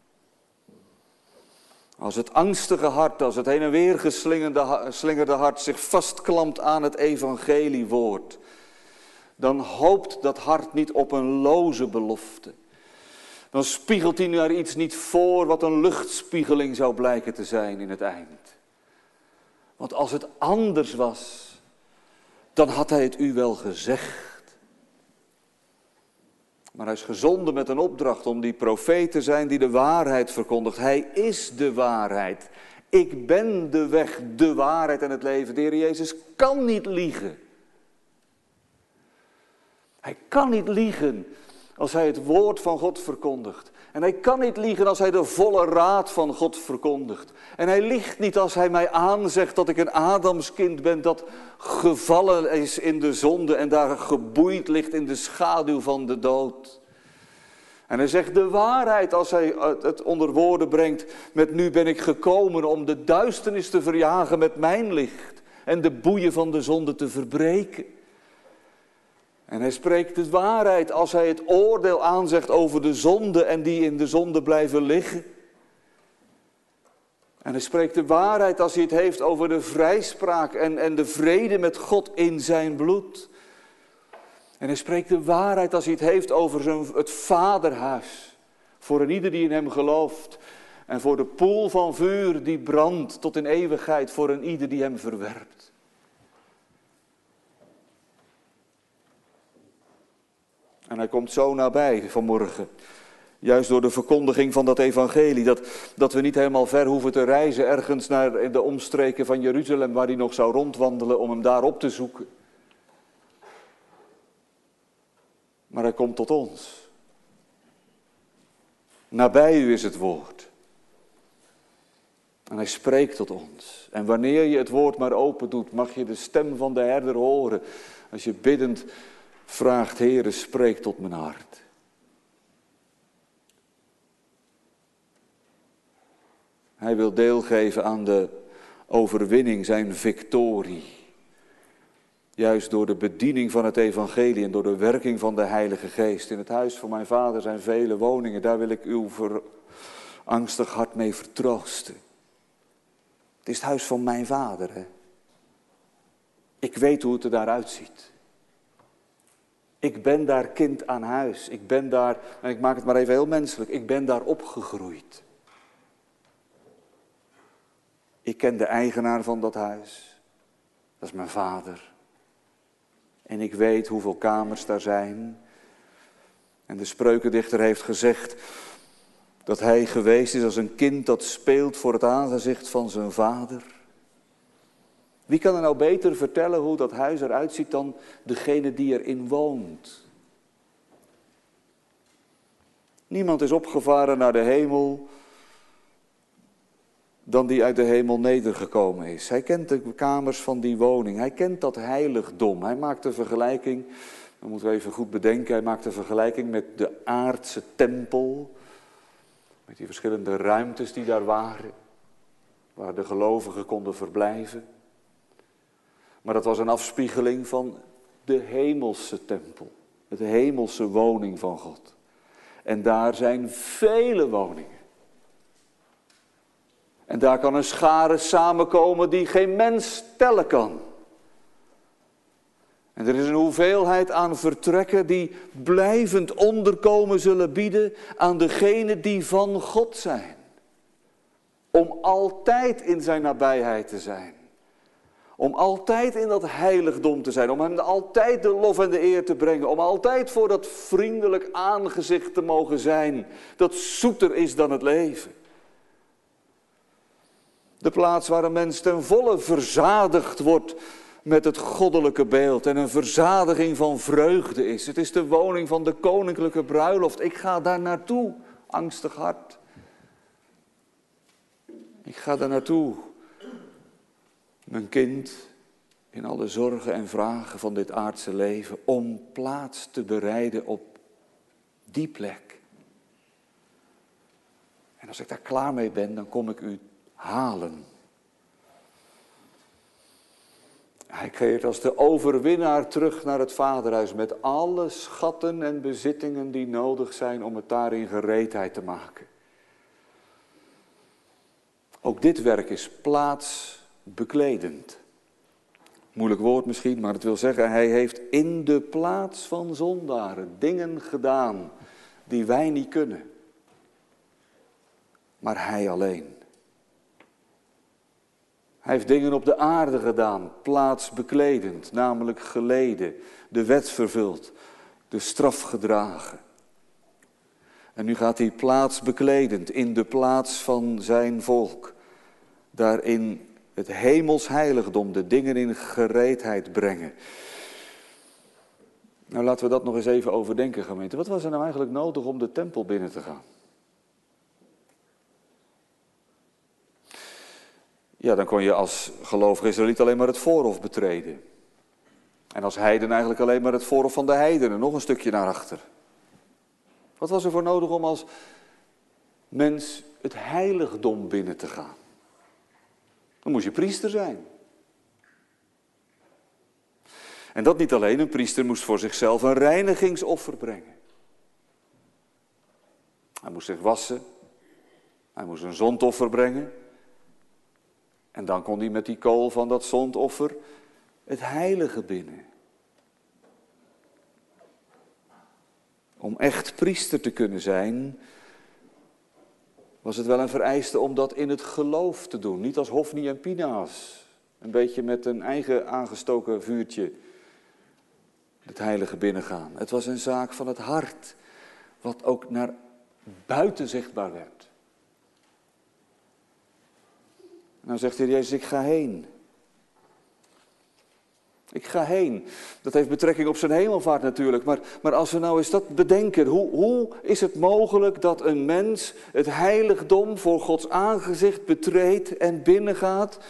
Speaker 1: Als het angstige hart, als het heen en weer geslingerde hart zich vastklampt aan het evangeliewoord, dan hoopt dat hart niet op een loze belofte. Dan spiegelt hij naar iets niet voor wat een luchtspiegeling zou blijken te zijn in het eind. Want als het anders was, dan had hij het u wel gezegd. Maar hij is gezonden met een opdracht om die profeet te zijn die de waarheid verkondigt. Hij is de waarheid. Ik ben de weg, de waarheid en het leven. De Heer Jezus kan niet liegen. Hij kan niet liegen als hij het woord van God verkondigt. En hij kan niet liegen als hij de volle raad van God verkondigt. En hij liegt niet als hij mij aanzegt dat ik een Adamskind ben dat gevallen is in de zonde en daar geboeid ligt in de schaduw van de dood. En hij zegt de waarheid als hij het onder woorden brengt met nu ben ik gekomen om de duisternis te verjagen met mijn licht en de boeien van de zonde te verbreken. En hij spreekt de waarheid als hij het oordeel aanzegt over de zonde en die in de zonde blijven liggen. En hij spreekt de waarheid als hij het heeft over de vrijspraak en de vrede met God in zijn bloed. En hij spreekt de waarheid als hij het heeft over het vaderhuis. Voor een ieder die in hem gelooft. En voor de poel van vuur die brandt tot in eeuwigheid voor een ieder die hem verwerpt. En hij komt zo nabij vanmorgen. Juist door de verkondiging van dat evangelie, dat we niet helemaal ver hoeven te reizen ergens naar de omstreken van Jeruzalem, waar hij nog zou rondwandelen om hem daar op te zoeken. Maar hij komt tot ons. Nabij u is het woord. En hij spreekt tot ons. En wanneer je het woord maar open doet, mag je de stem van de herder horen. Als je biddend vraagt, Heere, spreek tot mijn hart. Hij wil deelgeven aan de overwinning, zijn victorie. Juist door de bediening van het evangelie en door de werking van de Heilige Geest. In het huis van mijn vader zijn vele woningen, daar wil ik uw angstig hart mee vertroosten. Het is het huis van mijn vader, hè. Ik weet hoe het er daaruit ziet. Ik ben daar kind aan huis. Ik ben daar, en ik maak het maar even heel menselijk, ik ben daar opgegroeid. Ik ken de eigenaar van dat huis. Dat is mijn vader. En ik weet hoeveel kamers daar zijn. En de spreukendichter heeft gezegd dat hij geweest is als een kind dat speelt voor het aangezicht van zijn vader. Wie kan er nou beter vertellen hoe dat huis eruit ziet dan degene die erin woont? Niemand is opgevaren naar de hemel dan die uit de hemel nedergekomen is. Hij kent de kamers van die woning. Hij kent dat heiligdom. Hij maakt een vergelijking, dat moeten we even goed bedenken, hij maakt een vergelijking met de aardse tempel. Met die verschillende ruimtes die daar waren, waar de gelovigen konden verblijven. Maar dat was een afspiegeling van de hemelse tempel, de hemelse woning van God. En daar zijn vele woningen. En daar kan een schare samenkomen die geen mens tellen kan. En er is een hoeveelheid aan vertrekken die blijvend onderkomen zullen bieden aan degenen die van God zijn. Om altijd in zijn nabijheid te zijn. Om altijd in dat heiligdom te zijn. Om hem altijd de lof en de eer te brengen. Om altijd voor dat vriendelijk aangezicht te mogen zijn. Dat zoeter is dan het leven. De plaats waar een mens ten volle verzadigd wordt met het goddelijke beeld en een verzadiging van vreugde is. Het is de woning van de koninklijke bruiloft. Ik ga daar naartoe, angstig hart. Ik ga daar naartoe, mijn kind, in alle zorgen en vragen van dit aardse leven, om plaats te bereiden op die plek. En als ik daar klaar mee ben, dan kom ik u halen. Hij keert als de overwinnaar terug naar het vaderhuis met alle schatten en bezittingen die nodig zijn om het daar in gereedheid te maken. Ook dit werk is plaatsbekledend. Moeilijk woord misschien, maar het wil zeggen, hij heeft in de plaats van zondaren dingen gedaan die wij niet kunnen. Maar hij alleen. Hij heeft dingen op de aarde gedaan, plaatsbekledend, namelijk geleden, de wet vervuld, de straf gedragen. En nu gaat hij plaatsbekledend in de plaats van zijn volk, daarin het hemels heiligdom, de dingen in gereedheid brengen. Nou, laten we dat nog eens even overdenken, gemeente. Wat was er nou eigenlijk nodig om de tempel binnen te gaan? Ja, dan kon je als gelovige Israëliet alleen maar het voorhof betreden. En als heiden eigenlijk alleen maar het voorhof van de heidenen, nog een stukje naar achter. Wat was er voor nodig om als mens het heiligdom binnen te gaan? Dan moest je priester zijn. En dat niet alleen, een priester moest voor zichzelf een reinigingsoffer brengen. Hij moest zich wassen, hij moest een zondoffer brengen. En dan kon hij met die kool van dat zondoffer het heilige binnen. Om echt priester te kunnen zijn, was het wel een vereiste om dat in het geloof te doen. Niet als Hofni en Pinaas, een beetje met een eigen aangestoken vuurtje het heilige binnengaan. Het was een zaak van het hart, wat ook naar buiten zichtbaar werd. Nou zegt de Heer Jezus, ik ga heen. Ik ga heen. Dat heeft betrekking op zijn hemelvaart natuurlijk. Maar als we nou eens dat bedenken. Hoe is het mogelijk dat een mens het heiligdom voor Gods aangezicht betreedt en binnengaat?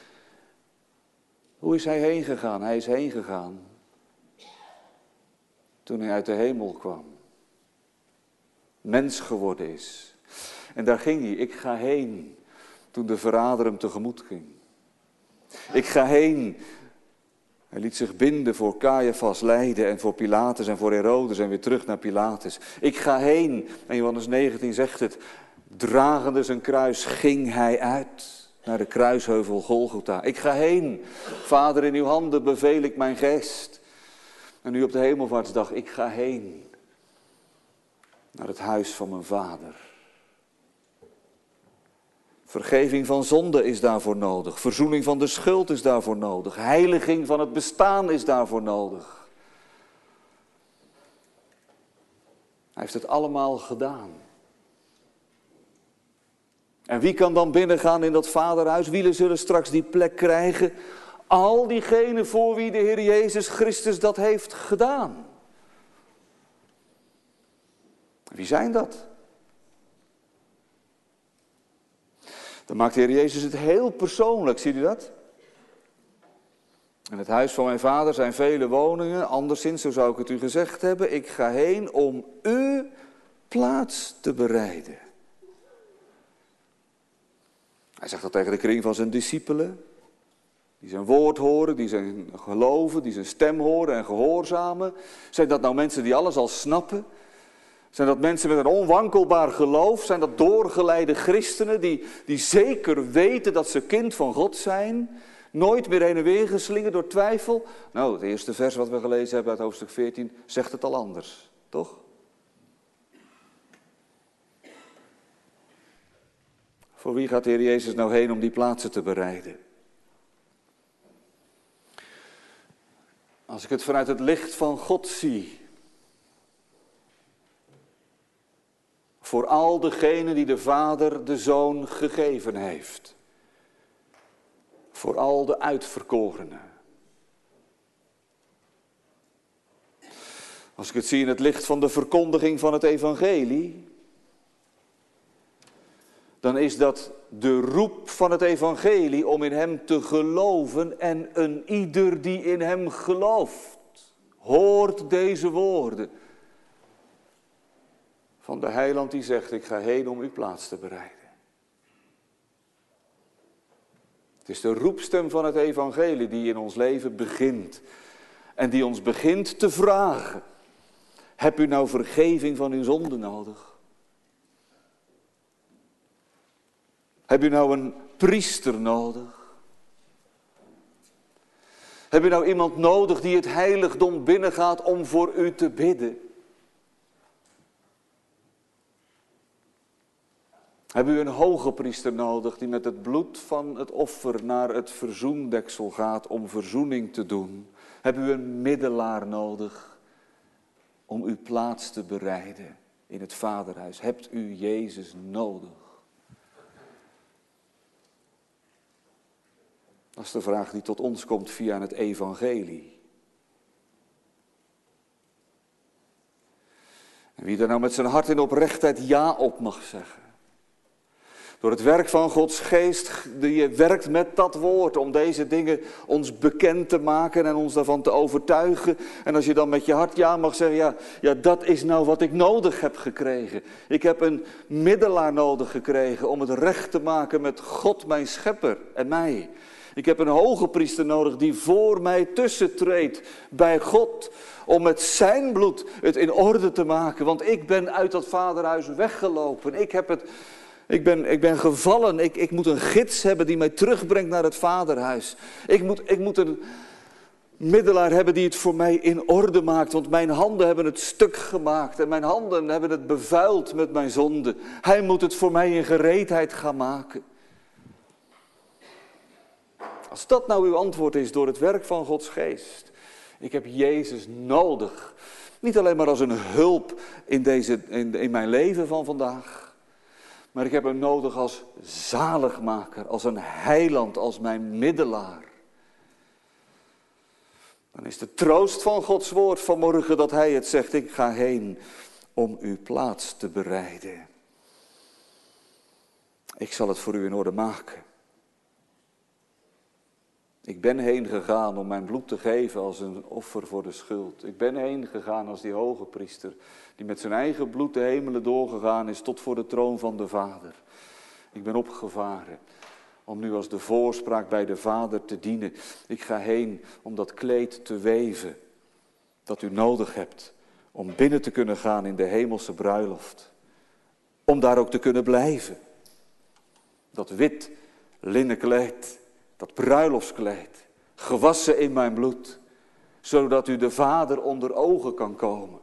Speaker 1: Hoe is hij heen gegaan? Hij is heen gegaan toen hij uit de hemel kwam. Mens geworden is. En daar ging hij. Ik ga heen. Toen de verrader hem tegemoet ging. Ik ga heen. Hij liet zich binden voor Caiaphas, lijden en voor Pilatus en voor Herodes en weer terug naar Pilatus. Ik ga heen. En Johannes 19 zegt het. Dragende zijn kruis ging hij uit naar de kruisheuvel Golgotha. Ik ga heen. Vader, in uw handen beveel ik mijn geest. En nu op de hemelvaartsdag, ik ga heen. Naar het huis van mijn vader. Vergeving van zonde is daarvoor nodig. Verzoening van de schuld is daarvoor nodig. Heiliging van het bestaan is daarvoor nodig. Hij heeft het allemaal gedaan. En wie kan dan binnengaan in dat vaderhuis? Wie zullen straks die plek krijgen? Al diegenen voor wie de Heer Jezus Christus dat heeft gedaan. Wie zijn dat? Dan maakt de Heer Jezus het heel persoonlijk, ziet u dat? In het huis van mijn vader zijn vele woningen, anderszins, zo zou ik het u gezegd hebben. Ik ga heen om u plaats te bereiden. Hij zegt dat tegen de kring van zijn discipelen. Die zijn woord horen, die zijn geloven, die zijn stem horen en gehoorzamen. Zijn dat nou mensen die alles al snappen? Zijn dat mensen met een onwankelbaar geloof? Zijn dat doorgeleide christenen die zeker weten dat ze kind van God zijn? Nooit meer heen en weer geslingerd door twijfel? Nou, het eerste vers wat we gelezen hebben uit hoofdstuk 14 zegt het al anders, toch? Voor wie gaat de Heer Jezus nou heen om die plaatsen te bereiden? Als ik het vanuit het licht van God zie. Voor al degenen die de Vader de Zoon gegeven heeft. Voor al de uitverkorenen. Als ik het zie in het licht van de verkondiging van het evangelie. Dan is dat de roep van het evangelie om in hem te geloven en een ieder die in hem gelooft, hoort deze woorden van de heiland die zegt, ik ga heen om uw plaats te bereiden. Het is de roepstem van het evangelie die in ons leven begint en die ons begint te vragen, heb u nou vergeving van uw zonde nodig? Heb u nou een priester nodig? Heb u nou iemand nodig die het heiligdom binnengaat om voor u te bidden? Heb u een hoge priester nodig die met het bloed van het offer naar het verzoendeksel gaat om verzoening te doen? Heb u een middelaar nodig om uw plaats te bereiden in het vaderhuis? Hebt u Jezus nodig? Dat is de vraag die tot ons komt via het evangelie. En wie er nou met zijn hart in oprechtheid ja op mag zeggen. Door het werk van Gods geest, die werkt met dat woord om deze dingen ons bekend te maken en ons daarvan te overtuigen. En als je dan met je hart ja mag zeggen, ja, dat is nou wat ik nodig heb gekregen. Ik heb een middelaar nodig gekregen om het recht te maken met God, mijn schepper en mij. Ik heb een hoge priester nodig die voor mij tussentreedt bij God. Om met zijn bloed het in orde te maken. Want ik ben uit dat vaderhuis weggelopen. Ik ben gevallen. Ik moet een gids hebben die mij terugbrengt naar het vaderhuis. Ik moet een middelaar hebben die het voor mij in orde maakt. Want mijn handen hebben het stuk gemaakt. En mijn handen hebben het bevuild met mijn zonde. Hij moet het voor mij in gereedheid gaan maken. Als dat nou uw antwoord is door het werk van Gods geest. Ik heb Jezus nodig. Niet alleen maar als een hulp in mijn leven van vandaag. Maar ik heb hem nodig als zaligmaker, als een heiland, als mijn middelaar. Dan is de troost van Gods woord vanmorgen dat hij het zegt. Ik ga heen om uw plaats te bereiden. Ik zal het voor u in orde maken. Ik ben heen gegaan om mijn bloed te geven als een offer voor de schuld. Ik ben heen gegaan als die hoge priester, die met zijn eigen bloed de hemelen doorgegaan is tot voor de troon van de Vader. Ik ben opgevaren om nu als de voorspraak bij de Vader te dienen. Ik ga heen om dat kleed te weven dat u nodig hebt om binnen te kunnen gaan in de hemelse bruiloft. Om daar ook te kunnen blijven. Dat wit linnen kleed, dat bruiloftskleed, gewassen in mijn bloed, zodat u de Vader onder ogen kan komen.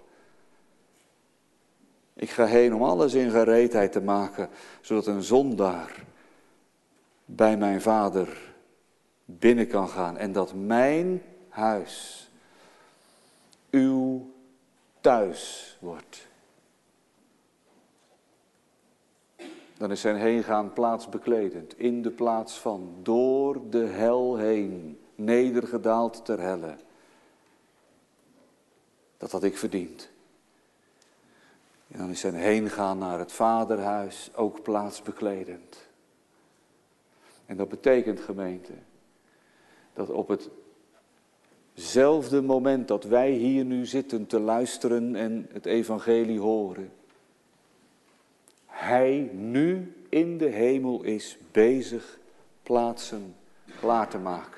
Speaker 1: Ik ga heen om alles in gereedheid te maken, zodat een zondaar bij mijn Vader binnen kan gaan. En dat mijn huis uw thuis wordt. Dan is zijn heengaan plaatsbekledend, in de plaats van, door de hel heen, nedergedaald ter helle. Dat had ik verdiend. En dan is zijn heengaan naar het Vaderhuis ook plaatsbekledend. En dat betekent, gemeente, dat op hetzelfde moment dat wij hier nu zitten te luisteren en het evangelie horen, hij nu in de hemel is bezig plaatsen klaar te maken.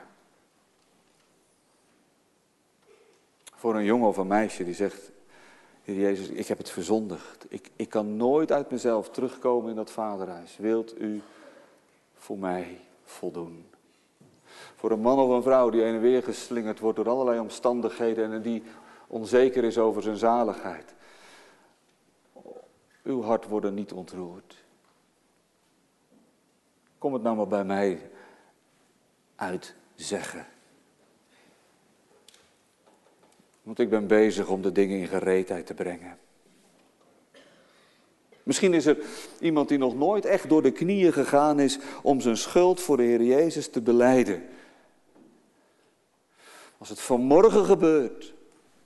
Speaker 1: Voor een jongen of een meisje die zegt, Heer Jezus, ik heb het verzondigd. Ik kan nooit uit mezelf terugkomen in dat Vaderhuis. Wilt u voor mij voldoen? Voor een man of een vrouw die heen en weer geslingerd wordt door allerlei omstandigheden en die onzeker is over zijn zaligheid. Uw hart wordt niet ontroerd. Kom het nou maar bij mij uitzeggen. Want ik ben bezig om de dingen in gereedheid te brengen. Misschien is er iemand die nog nooit echt door de knieën gegaan is om zijn schuld voor de Heer Jezus te belijden. Als het vanmorgen gebeurt,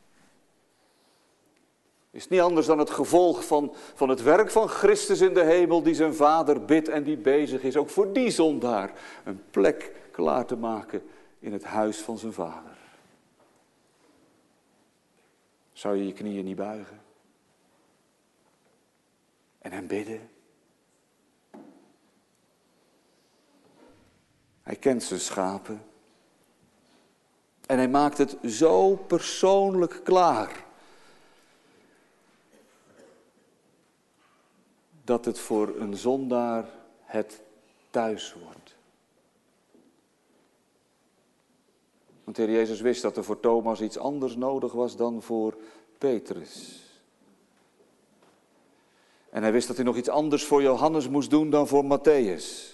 Speaker 1: is het niet anders dan het gevolg van het werk van Christus in de hemel die zijn Vader bidt en die bezig is ook voor die zondaar een plek klaar te maken in het huis van zijn Vader. Zou je je knieën niet buigen? En hem bidden? Hij kent zijn schapen. En hij maakt het zo persoonlijk klaar. Dat het voor een zondaar het thuis wordt. Want de Heer Jezus wist dat er voor Thomas iets anders nodig was dan voor Petrus. En hij wist dat hij nog iets anders voor Johannes moest doen dan voor Matthäus.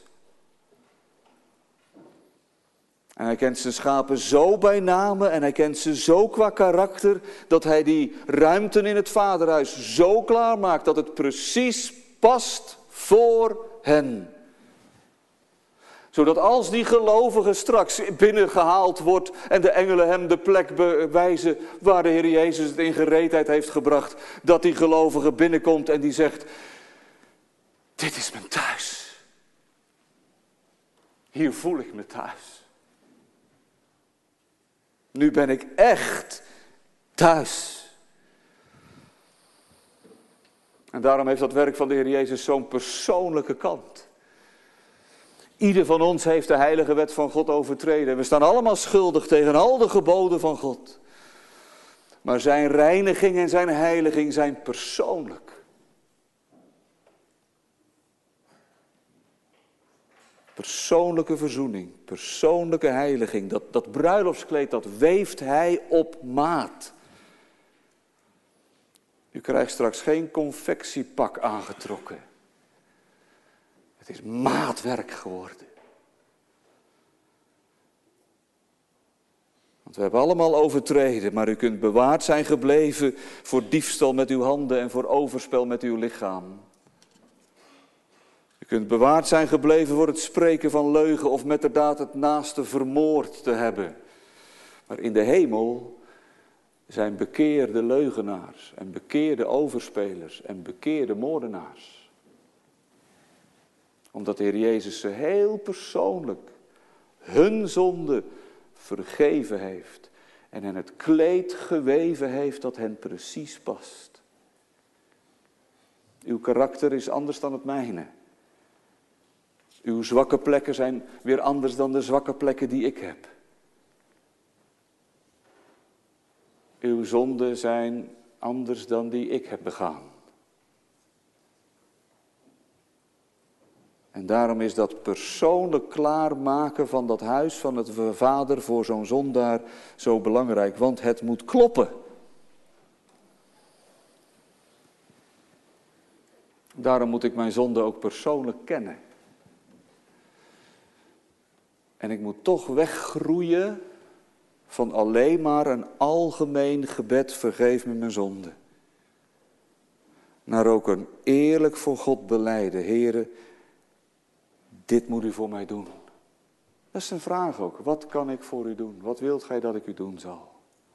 Speaker 1: En hij kent zijn schapen zo bij name en hij kent ze zo qua karakter, dat hij die ruimten in het Vaderhuis zo klaar maakt dat het precies past voor hen. Zodat als die gelovige straks binnengehaald wordt en de engelen hem de plek wijzen waar de Heer Jezus het in gereedheid heeft gebracht, dat die gelovige binnenkomt en die zegt, dit is mijn thuis. Hier voel ik me thuis. Nu ben ik echt thuis. En daarom heeft dat werk van de Heer Jezus zo'n persoonlijke kant. Ieder van ons heeft de heilige wet van God overtreden. We staan allemaal schuldig tegen al de geboden van God. Maar zijn reiniging en zijn heiliging zijn persoonlijk. Persoonlijke verzoening, persoonlijke heiliging. Dat bruiloftskleed, dat weeft hij op maat. U krijgt straks geen confectiepak aangetrokken. Het is maatwerk geworden. Want we hebben allemaal overtreden, maar u kunt bewaard zijn gebleven voor diefstal met uw handen en voor overspel met uw lichaam. U kunt bewaard zijn gebleven voor het spreken van leugen of metterdaad het naaste vermoord te hebben. Maar in de hemel zijn bekeerde leugenaars en bekeerde overspelers en bekeerde moordenaars. Omdat de Heer Jezus ze heel persoonlijk hun zonde vergeven heeft en hen het kleed geweven heeft dat hen precies past. Uw karakter is anders dan het mijne. Uw zwakke plekken zijn weer anders dan de zwakke plekken die ik heb. Uw zonden zijn anders dan die ik heb begaan. En daarom is dat persoonlijk klaarmaken van dat huis van het Vader voor zo'n zondaar zo belangrijk. Want het moet kloppen. Daarom moet ik mijn zonde ook persoonlijk kennen. En ik moet toch weggroeien van alleen maar een algemeen gebed, vergeef me mijn zonde. Naar ook een eerlijk voor God belijden. Heere, dit moet u voor mij doen. Dat is een vraag ook. Wat kan ik voor u doen? Wat wilt gij dat ik u doen zal?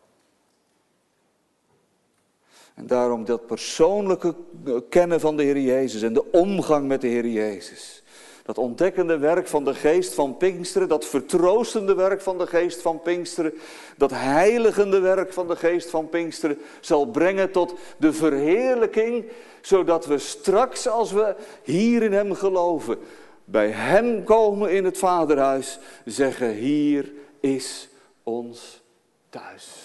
Speaker 1: En daarom dat persoonlijke kennen van de Heer Jezus en de omgang met de Heer Jezus. Dat ontdekkende werk van de geest van Pinksteren, dat vertroostende werk van de geest van Pinksteren, dat heiligende werk van de geest van Pinksteren zal brengen tot de verheerlijking, zodat we straks als we hier in hem geloven, bij hem komen in het Vaderhuis, zeggen hier is ons thuis.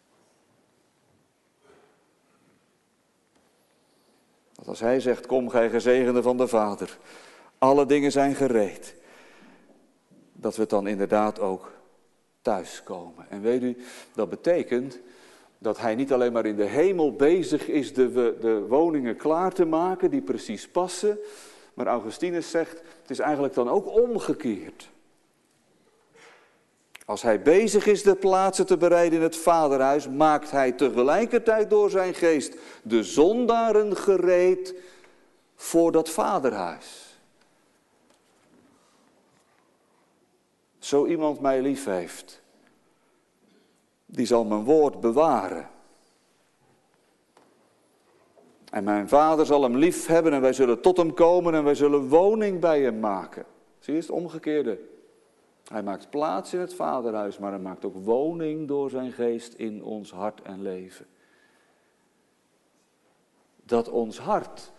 Speaker 1: Want als hij zegt, kom gij gezegende van de Vader, alle dingen zijn gereed, dat we dan inderdaad ook thuis komen. En weet u, dat betekent dat hij niet alleen maar in de hemel bezig is de woningen klaar te maken die precies passen, maar Augustinus zegt, het is eigenlijk dan ook omgekeerd. Als hij bezig is de plaatsen te bereiden in het Vaderhuis, maakt hij tegelijkertijd door zijn geest de zondaren gereed voor dat Vaderhuis. Zo iemand mij lief heeft, die zal mijn woord bewaren. En mijn Vader zal hem lief hebben en wij zullen tot hem komen en wij zullen woning bij hem maken. Zie je het omgekeerde? Hij maakt plaats in het Vaderhuis, maar hij maakt ook woning door zijn geest in ons hart en leven. Dat ons hart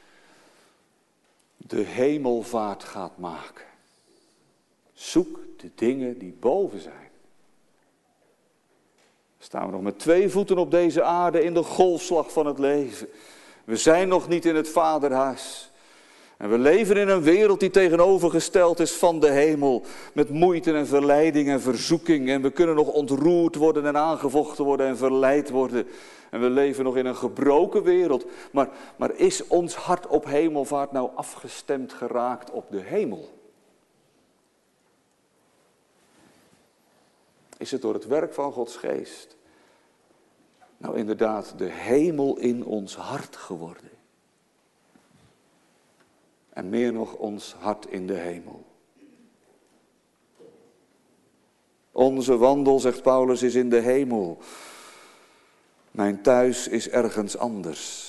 Speaker 1: de hemelvaart gaat maken. Zoek de dingen die boven zijn. Staan we nog met 2 voeten op deze aarde in de golfslag van het leven. We zijn nog niet in het Vaderhuis. En we leven in een wereld die tegenovergesteld is van de hemel. Met moeite en verleiding en verzoeking. En we kunnen nog ontroerd worden en aangevochten worden en verleid worden. En we leven nog in een gebroken wereld. Maar is ons hart op hemelvaart nou afgestemd geraakt op de hemel? Is het door het werk van Gods geest nou inderdaad de hemel in ons hart geworden? En meer nog ons hart in de hemel. Onze wandel, zegt Paulus, is in de hemel. Mijn thuis is ergens anders.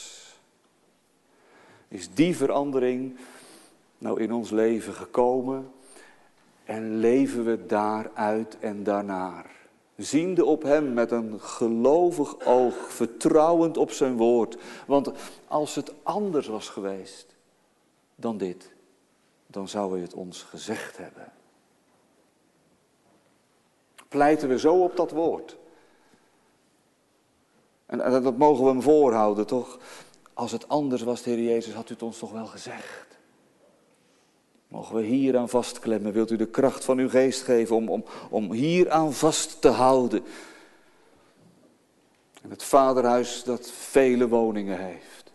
Speaker 1: Is die verandering nou in ons leven gekomen? En leven we daaruit en daarnaar. Ziende op hem met een gelovig oog, vertrouwend op zijn woord. Want als het anders was geweest dan dit, dan zou hij het ons gezegd hebben. Pleiten we zo op dat woord. En dat mogen we hem voorhouden, toch? Als het anders was, de Heer Jezus, had u het ons toch wel gezegd. Mogen we hier aan vastklemmen? Wilt u de kracht van uw geest geven om hier aan vast te houden? En het Vaderhuis dat vele woningen heeft.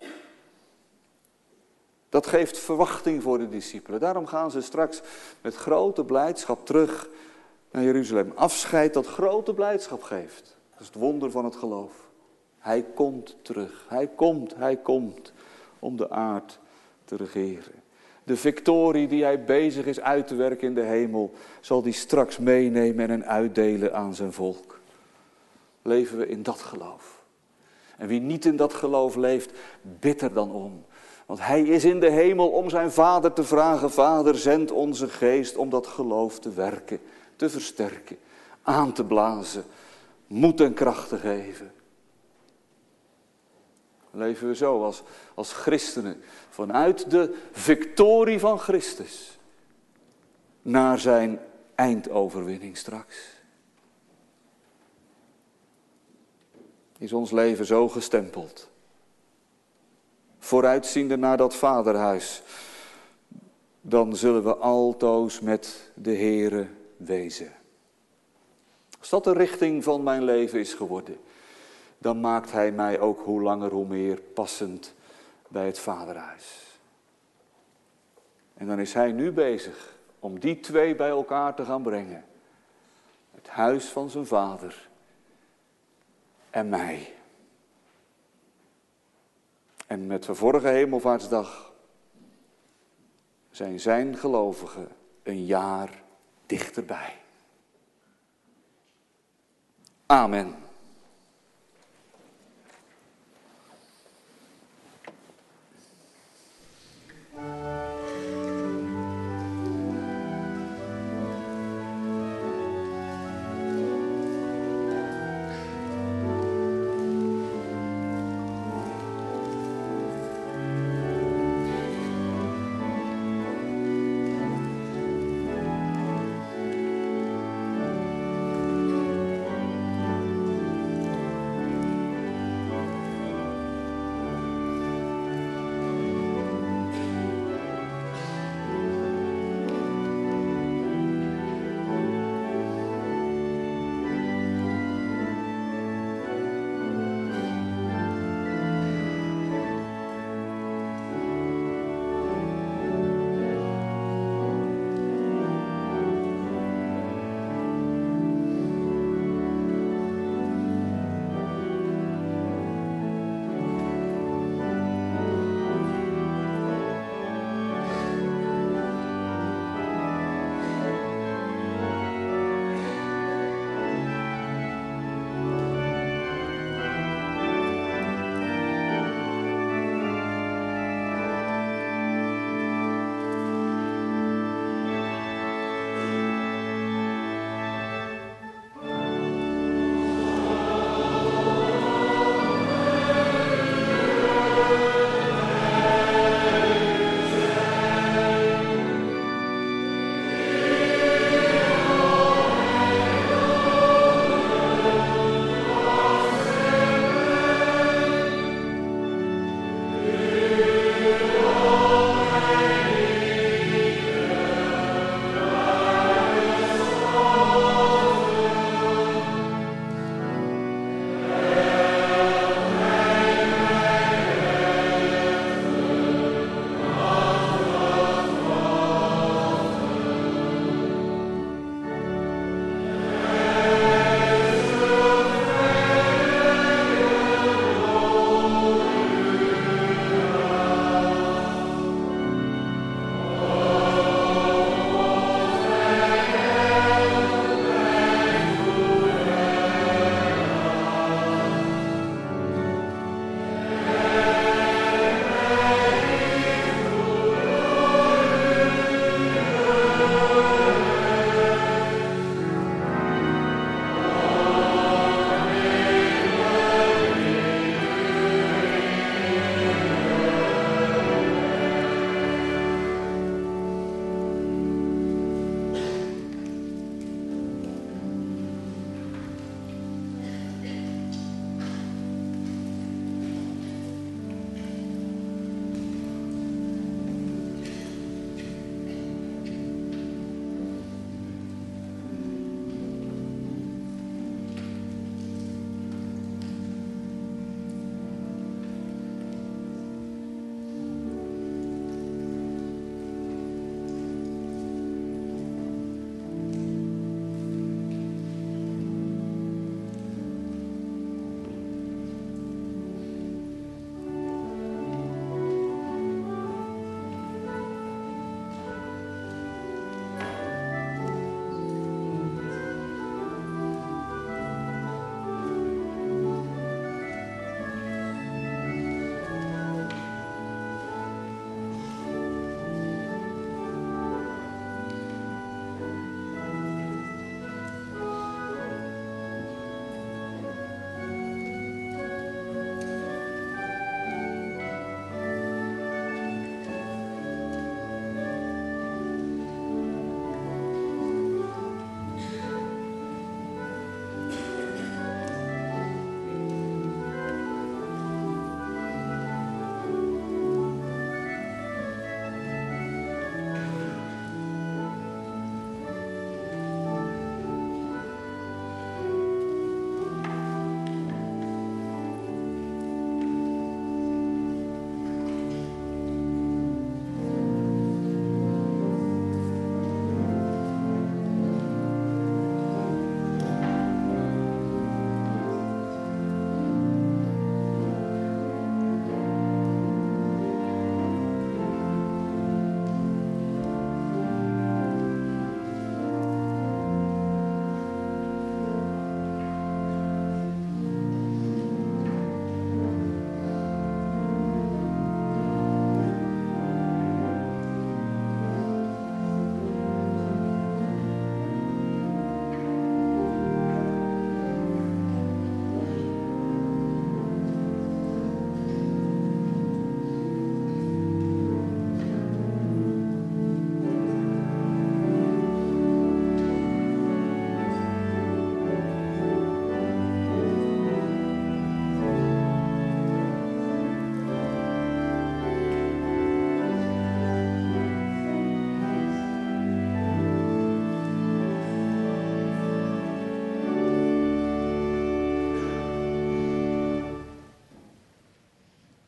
Speaker 1: Dat geeft verwachting voor de discipelen. Daarom gaan ze straks met grote blijdschap terug naar Jeruzalem. Afscheid dat grote blijdschap geeft. Dat is het wonder van het geloof. Hij komt terug. Hij komt om de aard te regeren. De victorie die hij bezig is uit te werken in de hemel, zal hij straks meenemen en uitdelen aan zijn volk. Leven we in dat geloof. En wie niet in dat geloof leeft, bid er dan om. Want hij is in de hemel om zijn Vader te vragen: Vader, zend onze geest om dat geloof te werken, te versterken, aan te blazen, moed en kracht te geven. Leven we zo als christenen, vanuit de victorie van Christus, naar zijn eindoverwinning straks. Is ons leven zo gestempeld? Vooruitziende naar dat vaderhuis, dan zullen we altoos met de Heere wezen. Als dat de richting van mijn leven is geworden, dan maakt hij mij ook hoe langer hoe meer passend bij het vaderhuis. En dan is hij nu bezig om die twee bij elkaar te gaan brengen. Het huis van zijn vader en mij. En met de vorige hemelvaartsdag zijn gelovigen een jaar dichterbij. Amen.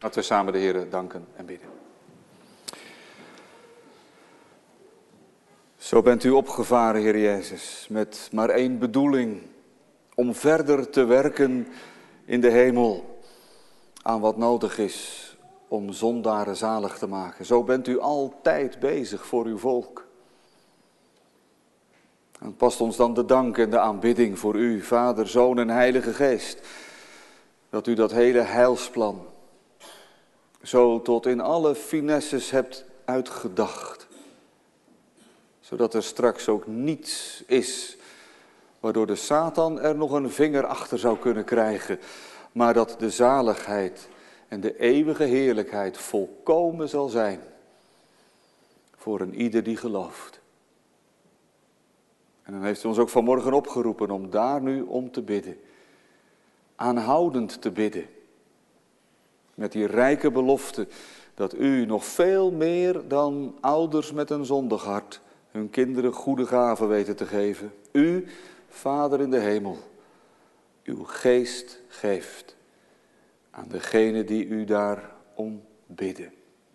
Speaker 1: Laten we samen de Heer danken en bidden. Zo bent u opgevaren, Heer Jezus, met maar één bedoeling, om verder te werken in de hemel aan wat nodig is om zondaren zalig te maken. Zo bent u altijd bezig voor uw volk. En het past ons dan de dank en de aanbidding voor u, Vader, Zoon en Heilige Geest, dat u dat hele heilsplan zo tot in alle finesses hebt uitgedacht. Zodat er straks ook niets is waardoor de Satan er nog een vinger achter zou kunnen krijgen. Maar dat de zaligheid en de eeuwige heerlijkheid volkomen zal zijn voor een ieder die gelooft. En dan heeft u ons ook vanmorgen opgeroepen om daar nu om te bidden. Aanhoudend te bidden. Met die rijke belofte dat u nog veel meer dan ouders met een zondig hart hun kinderen goede gaven weten te geven. U, Vader in de hemel, uw geest geeft aan degene die u daarom bidden.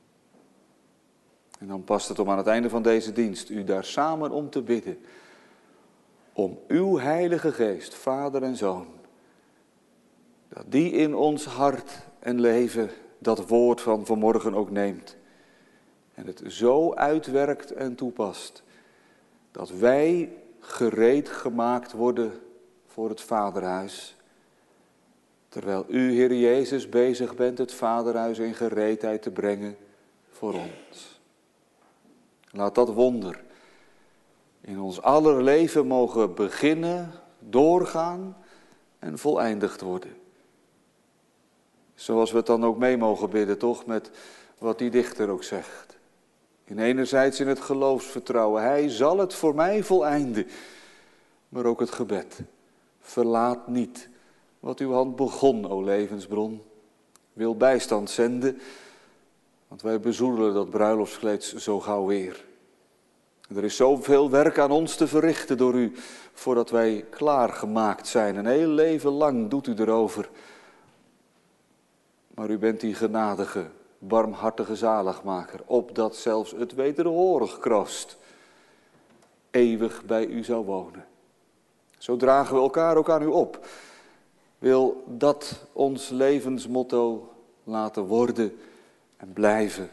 Speaker 1: En dan past het om aan het einde van deze dienst u daar samen om te bidden. Om uw Heilige Geest, Vader en Zoon, dat die in ons hart en leven dat woord van vanmorgen ook neemt. En het zo uitwerkt en toepast, dat wij gereed gemaakt worden voor het Vaderhuis. Terwijl u, Heer Jezus, bezig bent het Vaderhuis in gereedheid te brengen voor ons. Laat dat wonder in ons aller leven mogen beginnen, doorgaan en voleindigd worden. Zoals we het dan ook mee mogen bidden, toch, met wat die dichter ook zegt. Enerzijds in het geloofsvertrouwen, hij zal het voor mij voleinden. Maar ook het gebed, verlaat niet wat uw hand begon, o levensbron. Wil bijstand zenden, want wij bezoedelen dat bruiloftskleed zo gauw weer. Er is zoveel werk aan ons te verrichten door u, voordat wij klaargemaakt zijn. Een heel leven lang doet u erover. Maar u bent die genadige, barmhartige zaligmaker, opdat zelfs het wederhorig kroost eeuwig bij u zou wonen. Zo dragen we elkaar ook aan u op. Wil dat ons levensmotto laten worden en blijven.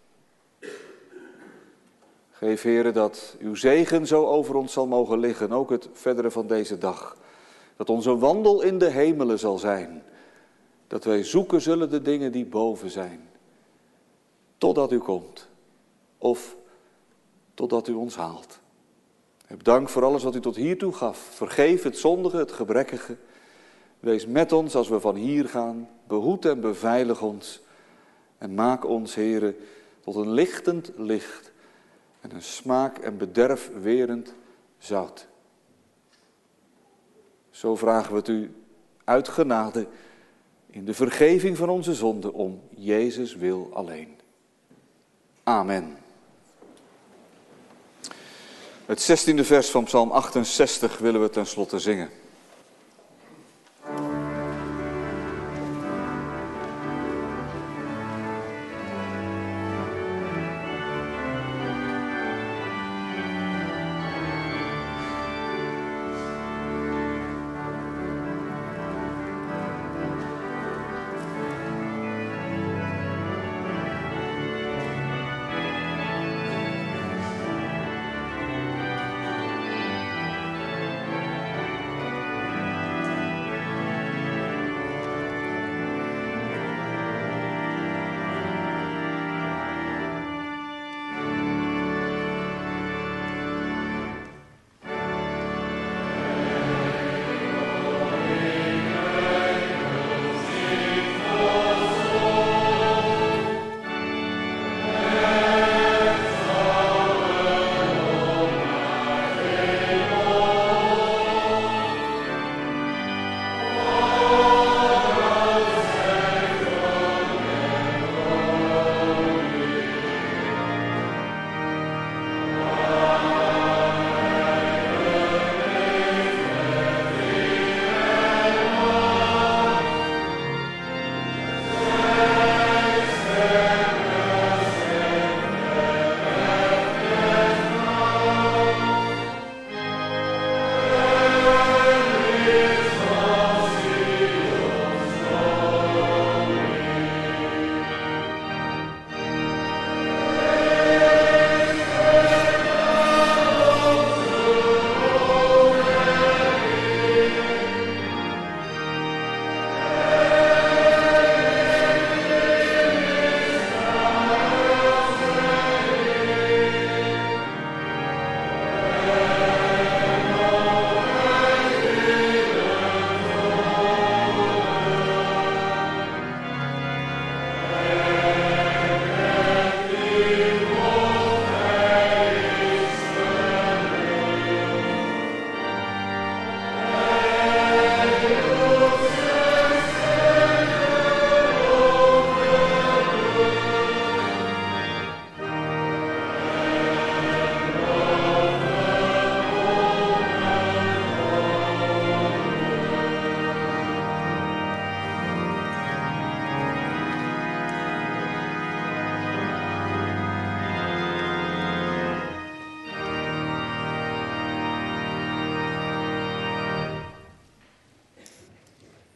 Speaker 1: Geef, Heere, dat uw zegen zo over ons zal mogen liggen, ook het verdere van deze dag. Dat onze wandel in de hemelen zal zijn. Dat wij zoeken zullen de dingen die boven zijn. Totdat u komt. Of totdat u ons haalt. Heb dank voor alles wat u tot hiertoe gaf. Vergeef het zondige, het gebrekkige. Wees met ons als we van hier gaan. Behoed en beveilig ons. En maak ons, Heere, tot een lichtend licht. En een smaak en bederf werend zout. Zo vragen we het u uit genade in de vergeving van onze zonden om Jezus wil alleen. Amen. Het 16e vers van Psalm 68 willen we tenslotte zingen.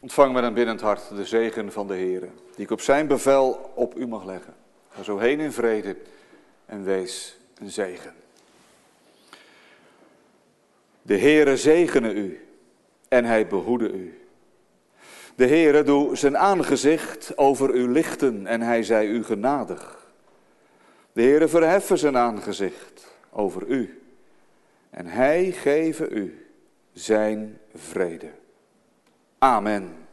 Speaker 1: Ontvang met een biddend hart de zegen van de Heere, die ik op zijn bevel op u mag leggen. Ga zo heen in vrede en wees een zegen. De Heere zegene u en hij behoede u. De Heere doe zijn aangezicht over u lichten en hij zij u genadig. De Heere verheffe zijn aangezicht over u en hij geve u zijn vrede. Amen.